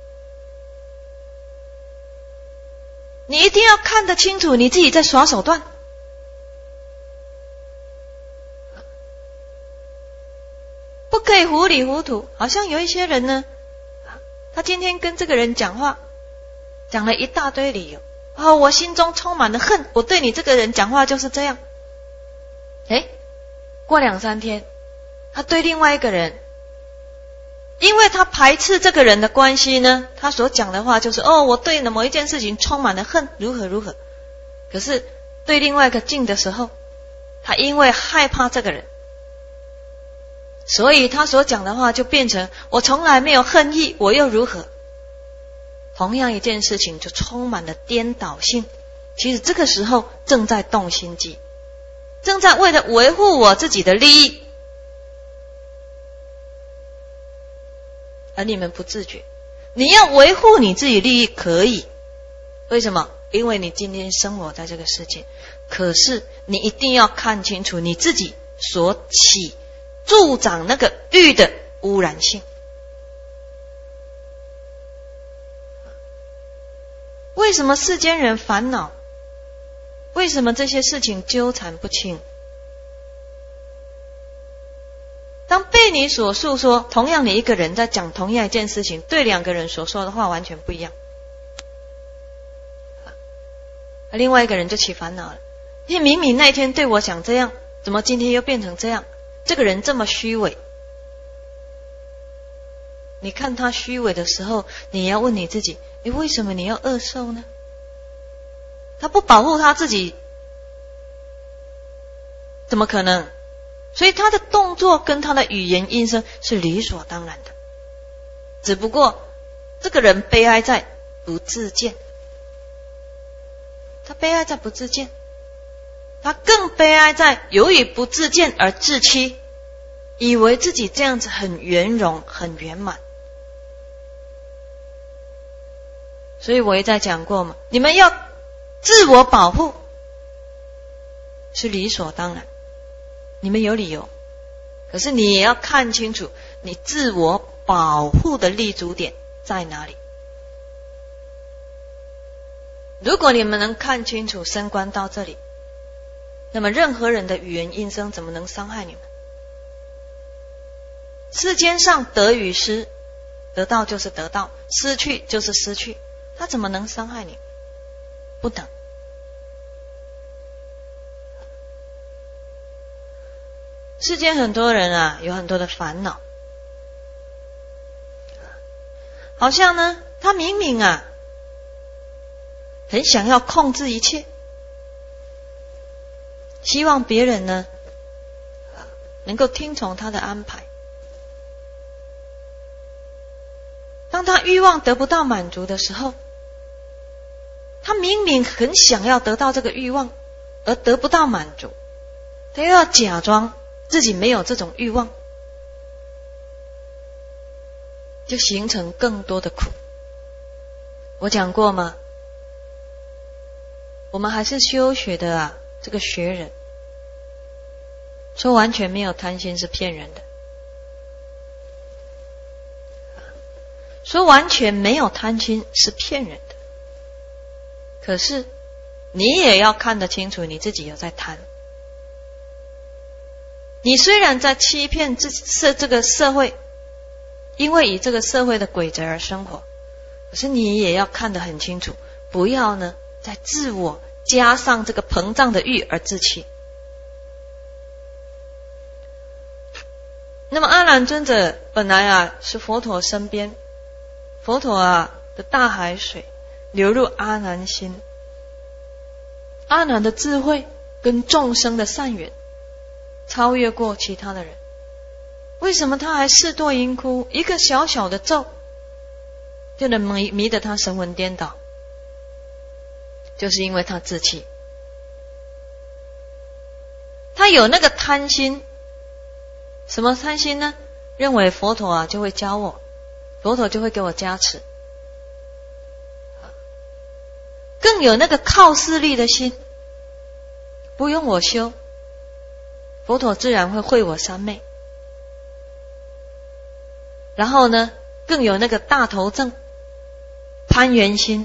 你一定要看得清楚，你自己在耍手段。不可以糊里糊涂。好像有一些人呢，他今天跟这个人讲话，讲了一大堆理由。哦，我心中充满了恨，我对你这个人讲话就是这样。诶，过两三天，他对另外一个人，因为他排斥这个人的关系呢，他所讲的话就是哦，我对某一件事情充满了恨，如何如何。可是对另外一个敬的时候，他因为害怕这个人， 所以他所讲的话就变成我从来没有恨意，我又如何？同样一件事情就充满了颠倒性。其实这个时候正在动心机，正在为了维护我自己的利益，而你们不自觉。你要维护你自己利益可以，为什么？因为你今天生活在这个世界，可是你一定要看清楚你自己所起助长那个欲的污染性。为什么世间人烦恼？为什么这些事情纠缠不清？当被你所诉说，同样你一个人在讲同样一件事情，对两个人所说的话完全不一样。另外一个人就起烦恼了，因为明明那一天对我讲这样，怎么今天又变成这样？这个人这么虚伪。你看他虚伪的时候，你要问你自己，你为什么你要恶受呢？他不保护他自己，怎么可能？所以他的动作跟他的语言音声是理所当然的，只不过这个人悲哀在不自见，他悲哀在不自见，他更悲哀在由于不自见而自欺，以为自己这样子很圆融很圆满。所以我也在讲过嘛，你们要自我保护是理所当然，你们有理由，可是你也要看清楚你自我保护的立足点在哪里。如果你们能看清楚升观到这里，那么任何人的语言音声怎么能伤害你们？世间上得与失，得到就是得到，失去就是失去，他怎么能伤害你？不能。世间很多人啊，有很多的烦恼，好像呢，他明明啊，很想要控制一切，希望别人呢能够听从他的安排。当他欲望得不到满足的时候，他明明很想要得到这个欲望，而得不到满足，他又要假装自己没有这种欲望，就形成更多的苦。我讲过吗？我们还是修学的啊，这个学人说完全没有贪心是骗人的，说完全没有贪心是骗人的。可是你也要看得清楚你自己有在贪。你虽然在欺骗这这这个社会，因为以这个社会的规则而生活，可是你也要看得很清楚，不要呢在自我加上这个膨胀的欲而自欺。那么阿难尊者本来啊是佛陀身边，佛陀啊的大海水流入阿难心，阿难的智慧跟众生的善缘超越过其他的人，为什么他还视堕淫窟？一个小小的咒就能迷迷得他神魂颠倒，就是因为他自欺，他有那个贪心。什么贪心呢？认为佛陀啊就会教我，佛陀就会给我加持，更有那个靠势力的心，不用我修，佛陀自然会会我三昧。然后呢，更有那个大头症、攀缘心，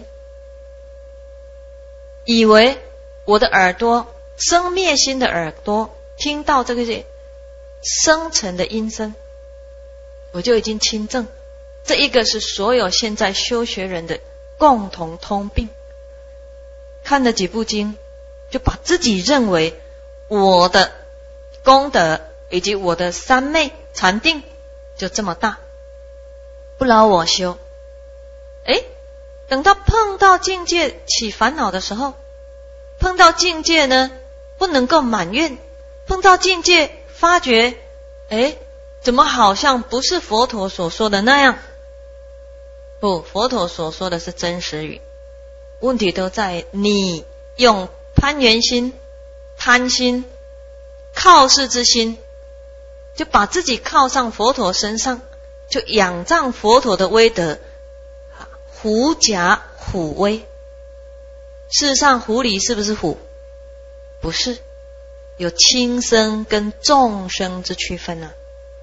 以为我的耳朵生灭心的耳朵听到这个生沉的音声，我就已经亲证。这一个是所有现在修学人的共同通病。看了几部经，就把自己认为我的功德以及我的三昧禅定就这么大，不劳我修。诶，等到碰到境界起烦恼的时候，碰到境界呢不能够满愿，碰到境界发觉诶怎么好像不是佛陀所说的那样？不，佛陀所说的是真实语。问题都在你用攀缘心、贪心、靠势之心，就把自己靠上佛陀身上，就仰仗佛陀的威德，狐假虎威。事实上狐狸是不是虎？不是，有轻生跟众生之区分啊。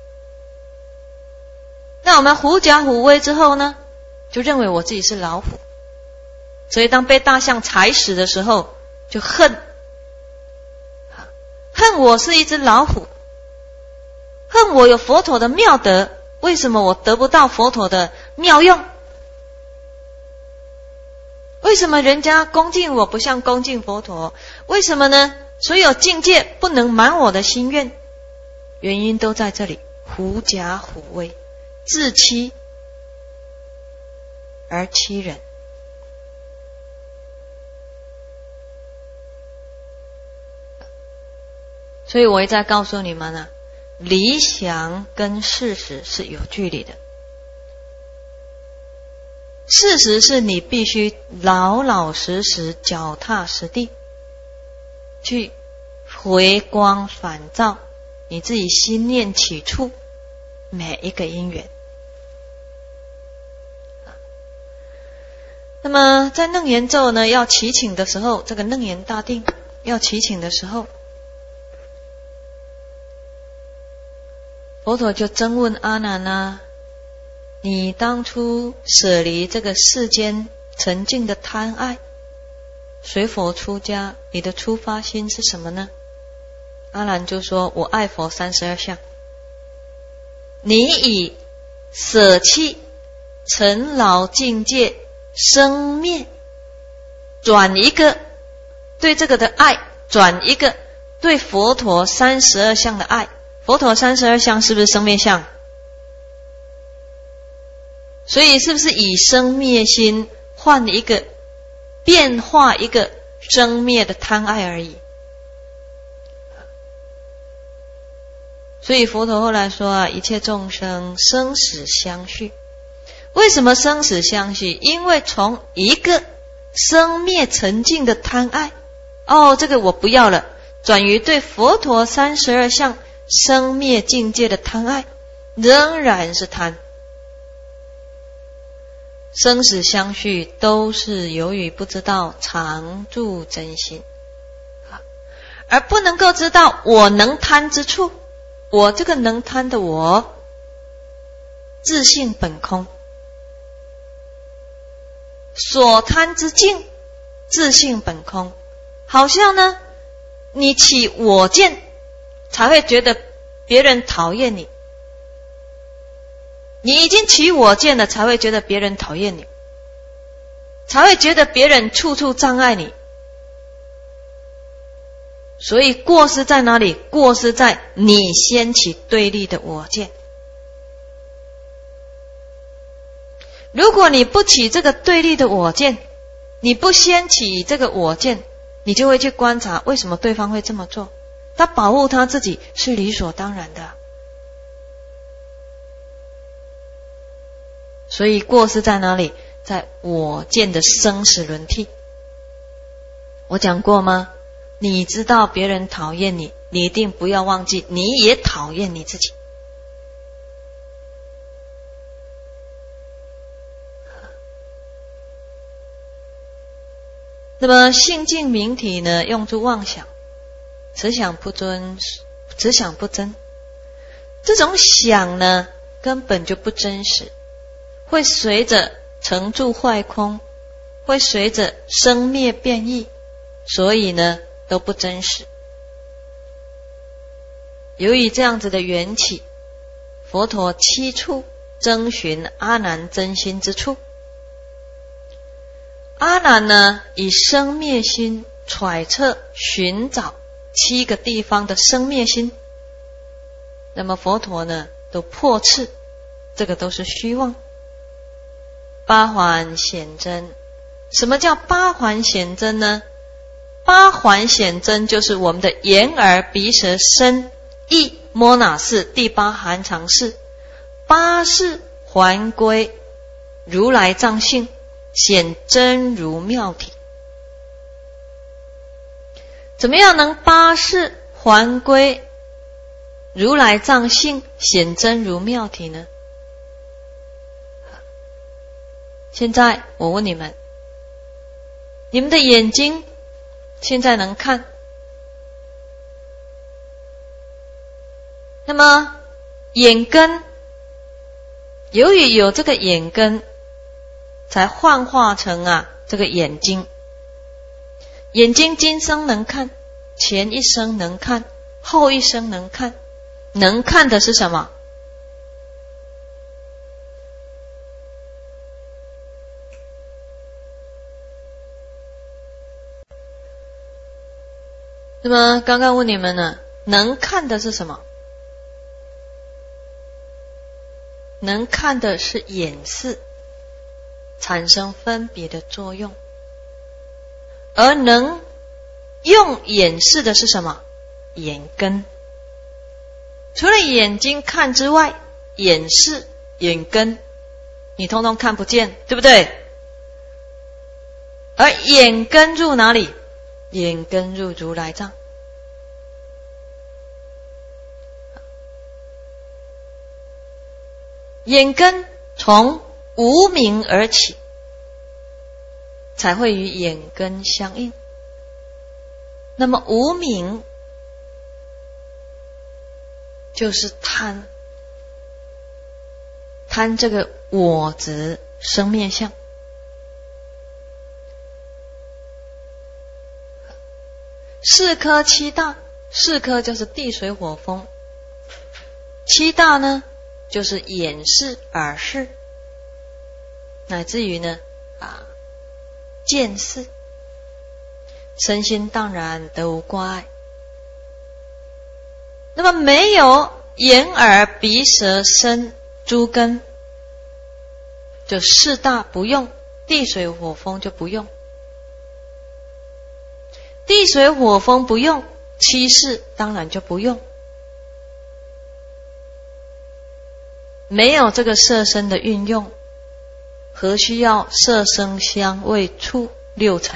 那我们狐假虎威之后呢，就认为我自己是老虎，所以当被大象踩死的时候，就恨，恨我是一只老虎，恨我有佛陀的妙德，为什么我得不到佛陀的妙用？为什么人家恭敬我不像恭敬佛陀？为什么呢？所有境界不能满我的心愿，原因都在这里，狐假虎威，自欺而欺人。所以我一再告诉你们啊，理想跟事实是有距离的。事实是你必须老老实实、脚踏实地去回光返照你自己心念起处每一个因缘。那么在楞严咒呢，要祈请的时候，这个楞严大定要祈请的时候，佛陀就真问阿难啊，你当初舍离这个世间沉静的贪爱，随佛出家，你的出发心是什么呢？阿难就说，我爱佛三十二相。你以舍弃尘劳境界生灭，转一个对这个的爱，转一个对佛陀三十二相的爱。佛陀三十二相是不是生灭相？所以是不是以生灭心换一个变化一个生灭的贪爱而已？所以佛陀后来说啊，一切众生生死相续。为什么生死相续？因为从一个生灭沉静的贪爱，哦，这个我不要了，转于对佛陀三十二相生灭境界的贪爱，仍然是贪。生死相续都是由于不知道常住真心，而不能够知道我能贪之处。我这个能贪的我，自性本空，所贪之境，自性本空。好像呢，你起我见，才会觉得别人讨厌你。你已经起我见了，才会觉得别人讨厌你，才会觉得别人处处障碍你。所以过失在哪里？过失在你掀起对立的我见。如果你不起这个对立的我见，你不掀起这个我见，你就会去观察为什么对方会这么做，他保护他自己是理所当然的。所以过失在哪里？在我见的生死轮替。我讲过吗？你知道别人讨厌你，你一定不要忘记你也讨厌你自己。那么性净明体呢，用作妄想，此想不真，此想不真。这种想呢，根本就不真实，会随着成住坏空，会随着生灭变异，所以呢都不真实。由于这样子的缘起，佛陀七处征询阿难真心之处。阿难呢，以生灭心揣测寻找七个地方的生灭心，那么佛陀呢都破斥，这个都是虚妄。八环显真，什么叫八环显真呢？八环显真就是我们的眼耳鼻舌身意摩那氏第八含藏识，八识还归如来藏性，显真如妙体。怎么样能八识还归如来藏性，显真如妙体呢？现在我问你们，你们的眼睛现在能看，那么眼根，由于有这个眼根，才幻化成啊这个眼睛。眼睛今生能看，前一生能看，后一生能看，能看的是什么？那么刚刚问你们呢，能看的是什么？能看的是眼识，产生分别的作用。而能用眼识的是什么？眼根。除了眼睛看之外，眼识、眼根你通通看不见，对不对？而眼根入哪里？眼根入如来藏。眼根从无明而起，才会与眼根相应。那么无明就是贪，贪这个我执生灭相。四科七大，四科就是地水火风，七大呢就是眼识、耳识，乃至于呢啊见识，身心当然得无挂碍。那么没有眼耳鼻舌身诸根，就四大不用，地水火风就不用。地水火风不用，七识当然就不用。没有这个色身的运用，何须要色声香味触六尘？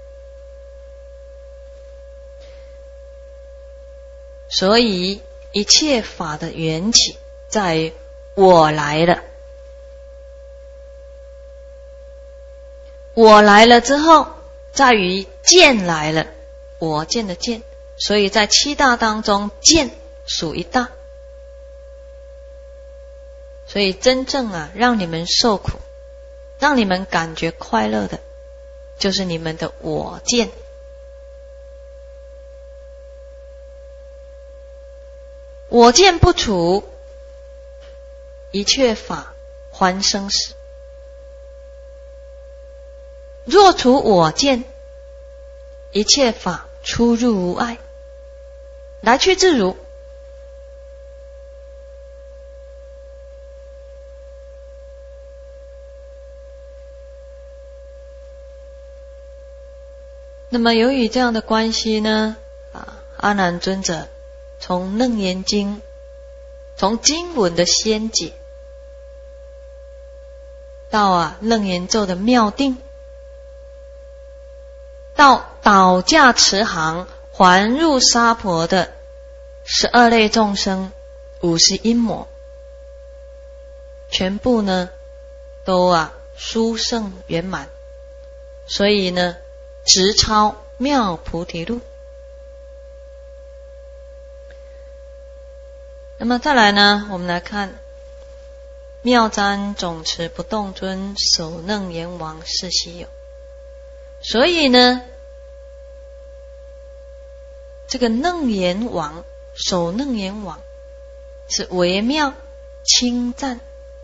所以一切法的缘起在于我来了。我来了之后，在于见来了，我见的见，所以在七大当中，见属一大。所以真正啊，让你们受苦，让你们感觉快乐的，就是你们的我见。我见不除，一切法还生死。若除我见，一切法出入无碍，来去自如。那么由于这样的关系呢，啊，阿难尊者从楞严经，从经文的先解，到啊楞严咒的妙定，到倒驾持行还入娑婆的十二类众生，五十阴魔，全部呢都啊殊胜圆满，所以呢直超妙菩提路。那么再来呢，我们来看妙瞻总持不动尊首楞严王是稀有。所以呢，这个楞严王首楞严王是微妙清赞，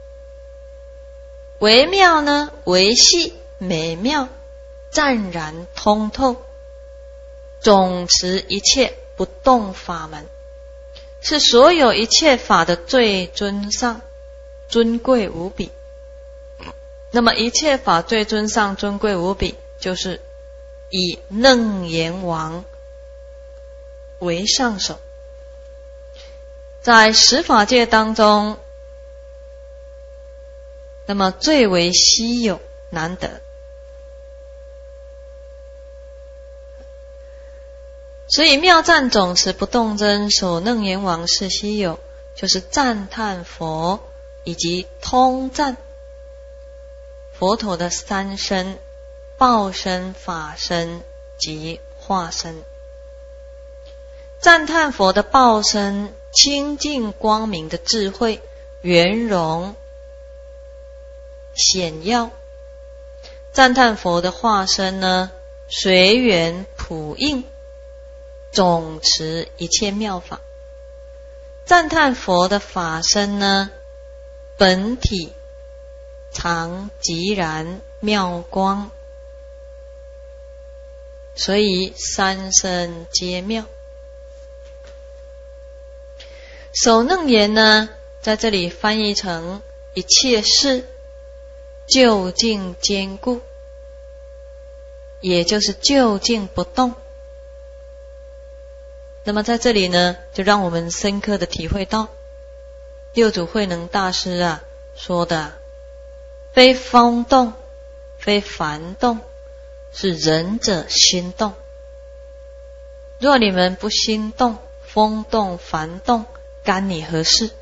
微妙呢维系美妙湛然通透，总持一切不动法门，是所有一切法的最尊上，尊贵无比。那么一切法最尊上尊贵无比，就是以楞严王为上首。 在十法界当中，那么最为稀有难得。所以妙赞总持不动真首楞严王是稀有，就是赞叹佛以及通赞佛陀的三身：报身、法身及化身。赞叹佛的报身，清净光明的智慧，圆融显耀；赞叹佛的化身呢，随缘普应，总持一切妙法。赞叹佛的法身呢，本体常寂然妙光，所以三身皆妙。首楞严呢，在这里翻译成一切事究竟坚固，也就是究竟不动。那么在这里呢，就让我们深刻的体会到六祖慧能大师啊说的，非风动，非幡动，是仁者心动。若你们不心动，风动幡动，干你何事？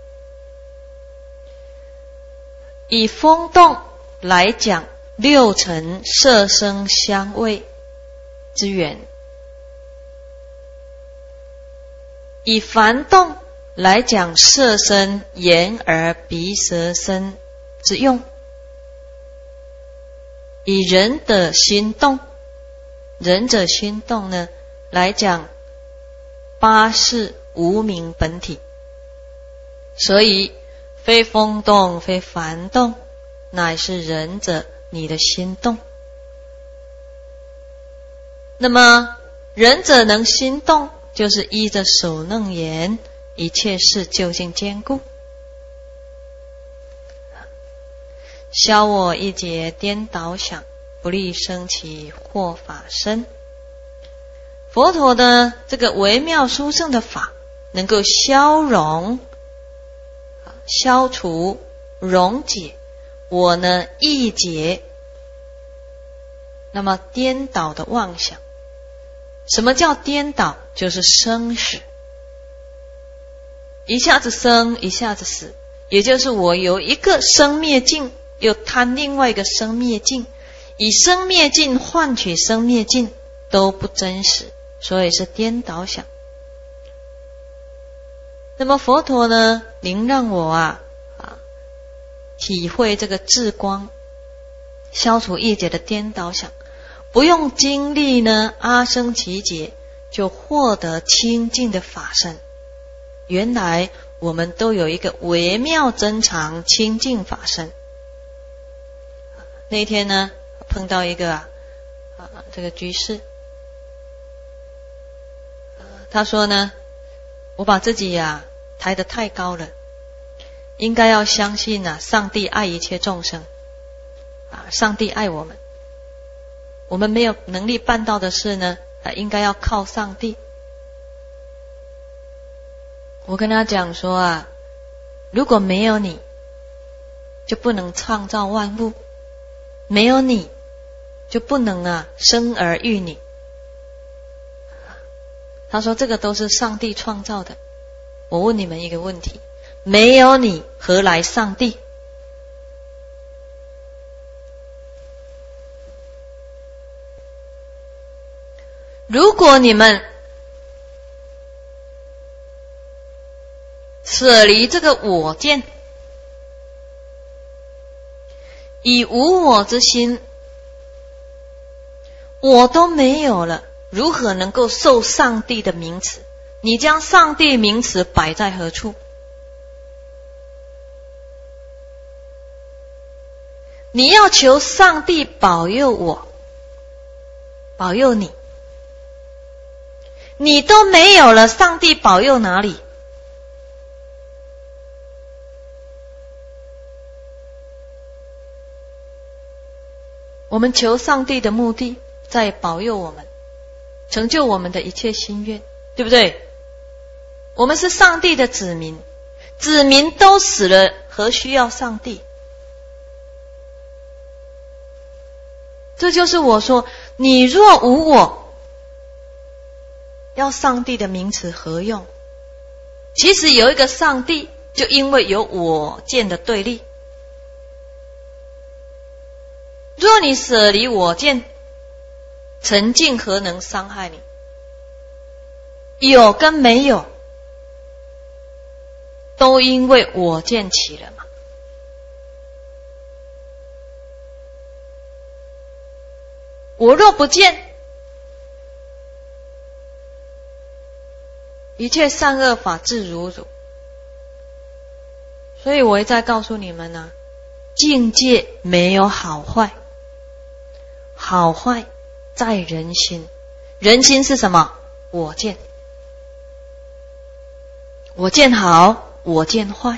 以风动来讲，六尘色声香味之缘；以幡动来讲，色身眼耳鼻舌身之用；以仁的心动，仁者心动呢，来讲八识无明本体。所以非风动，非幡动，乃是仁者你的心动。那么仁者能心动，就是依着首楞严，一切事究竟坚固。消我一劫颠倒想，不利生起惑法身。佛陀的这个微妙殊胜的法，能够消融、消除、溶解我呢一劫那么颠倒的妄想。什么叫颠倒？就是生死，一下子生，一下子死，也就是我有一个生灭境，又贪另外一个生灭境，以生灭境换取生灭境，都不真实，所以是颠倒想。那么佛陀呢，您让我啊啊体会这个智光，消除一劫的颠倒想，不用经历呢阿僧祇劫，就获得清净的法身。原来我们都有一个微妙珍藏清净法身。那天呢，碰到一个啊啊这个居士，他说呢，我把自己呀、啊、抬得太高了，应该要相信啊，上帝爱一切众生啊，上帝爱我们，我们没有能力办到的事呢，啊，应该要靠上帝。我跟他讲说啊，如果没有你，就不能创造万物，没有你，就不能啊生儿育女。他说这个都是上帝创造的。我问你们一个问题，没有你，何来上帝？如果你们舍离这个我见，以无我之心，我都没有了，如何能够受上帝的名词？你将上帝名词摆在何处？你要求上帝保佑我，保佑你，你都没有了，上帝保佑哪里？我们求上帝的目的在保佑我们，成就我们的一切心愿，对不对？ 我们是上帝的子民，子民都死了，何须要上帝？这就是我说，你若无我，要上帝的名词何用？其实有一个上帝，就因为有我见的对立。若你舍离我见，沉静何能伤害你？有跟没有，都因为我见起了嘛。我若不见，一切善恶法自如如。所以我一再告诉你们呢、啊，境界没有好坏，好坏在人心。人心是什么？我见。我见好，我见坏。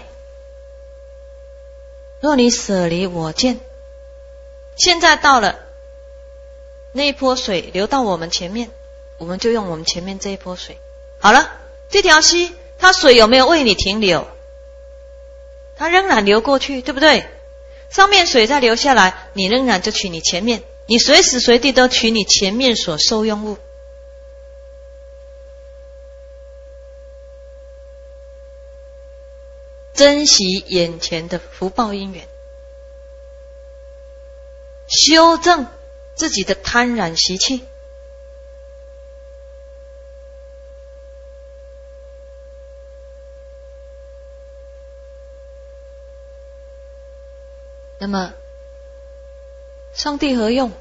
若你舍离我见，现在到了那一波水流到我们前面，我们就用我们前面这一波水。好了，这条溪它水有没有为你停留？它仍然流过去，对不对？上面水再流下来，你仍然就取你前面，你随时随地都取你前面所受用物。珍惜眼前的福报因缘，修正自己的贪婪习气。那么上帝何用？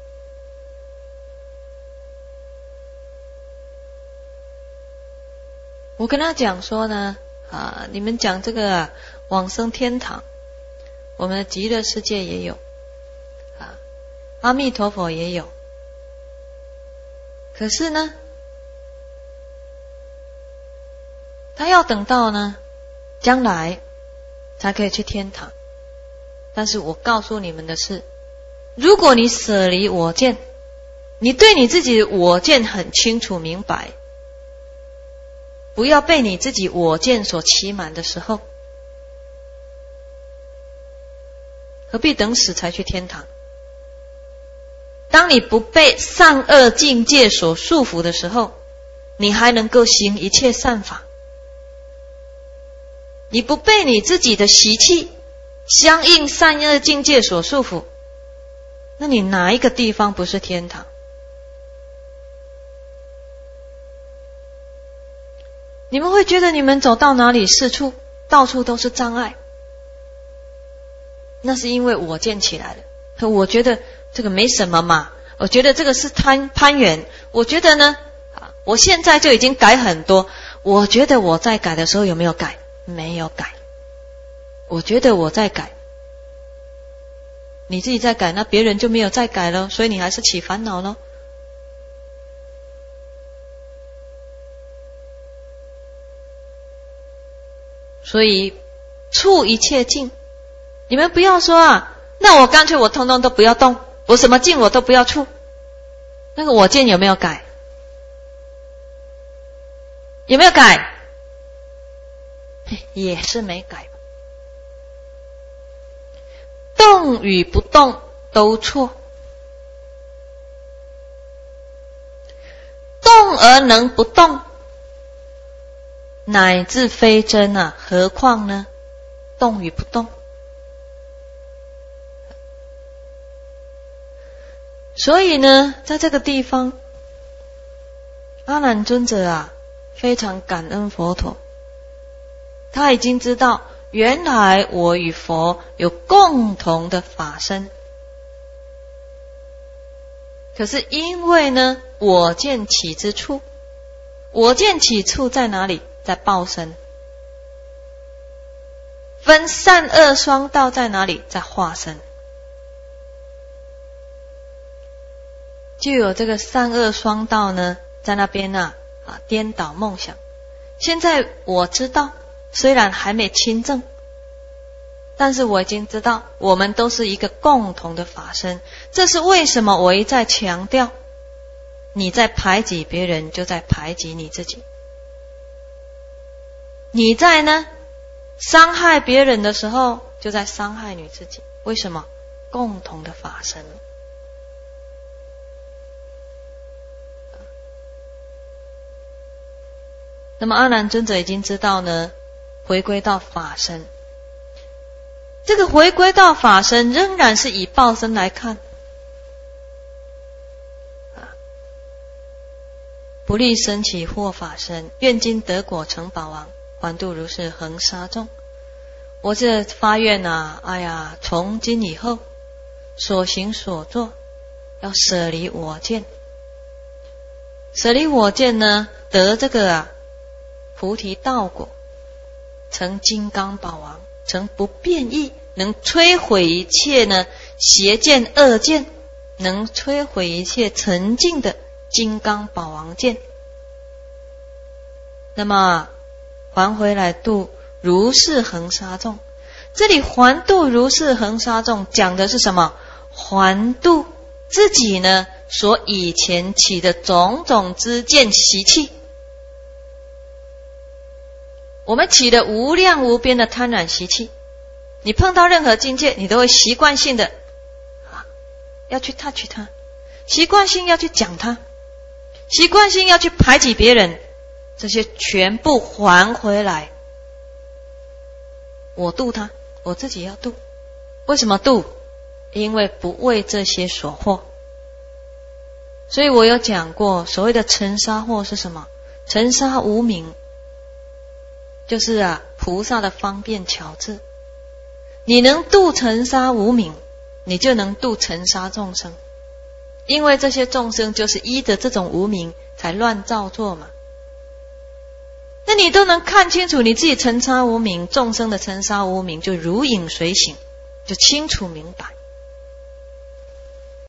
我跟他讲说呢，啊，你们讲这个、啊、往生天堂，我们的极乐世界也有，啊，阿弥陀佛也有。可是呢，他要等到呢将来才可以去天堂。但是我告诉你们的是，如果你舍离我见，你对你自己的我见很清楚明白，不要被你自己我见所欺瞒的时候，何必等死才去天堂？当你不被善恶境界所束缚的时候，你还能够行一切善法。你不被你自己的习气相应善恶境界所束缚，那你哪一个地方不是天堂？你们会觉得你们走到哪里四处到处都是障碍，那是因为我见起来了。我觉得这个没什么嘛，我觉得这个是攀攀缘，我觉得呢，我现在就已经改很多，我觉得我在改的时候有没有改？没有改。我觉得我在改，你自己在改，那别人就没有再改了，所以你还是起烦恼了。所以触一切境，你们不要说啊，那我干脆我通通都不要动，我什么境我都不要触，那个我见有没有改？有没有改？也是没改。动与不动都错，动而能不动，乃至非真啊，何况呢？动与不动。所以呢，在这个地方，阿难尊者啊，非常感恩佛陀，他已经知道。原来我与佛有共同的法身，可是因为呢，我见起之处，我见起处在哪里？在报身。分善恶双道在哪里？在化身。就有这个善恶双道呢，在那边啊啊颠倒梦想。现在我知道。虽然还没亲证，但是我已经知道我们都是一个共同的法身。这是为什么我一再强调，你在排挤别人就在排挤你自己。 你在呢伤害别人的时候，就在伤害你自己。为什么？共同的法身。那么阿难尊者已经知道呢，回归到法身。这个回归到法身，仍然是以报身来看。不立生起获法身，愿今得果成宝王，还度如是恒沙众。我这发愿啊，哎呀，从今以后所行所做，要舍离我见。舍离我见呢，得这个啊菩提道果，成金刚宝王，成不变异，能摧毁一切呢邪见恶见，能摧毁一切沉静的金刚宝王见。那么还回来度如是恒沙众。这里还度如是恒沙众讲的是什么？还度自己呢所以前起的种种知见习气。我们起的无量无边的贪婪习气，你碰到任何境界，你都会习惯性的啊要去 touch 它，习惯性要去讲它，习惯性要去排挤别人，这些全部还回来。我度它，我自己要度。为什么度？因为不为这些所惑。所以我有讲过，所谓的尘沙惑是什么？尘沙无明，就是啊菩萨的方便巧智。你能度尘沙无明，你就能度尘沙众生。因为这些众生就是依着这种无明才乱造作嘛。那你都能看清楚你自己尘沙无明，众生的尘沙无明，就如影随形，就清楚明白。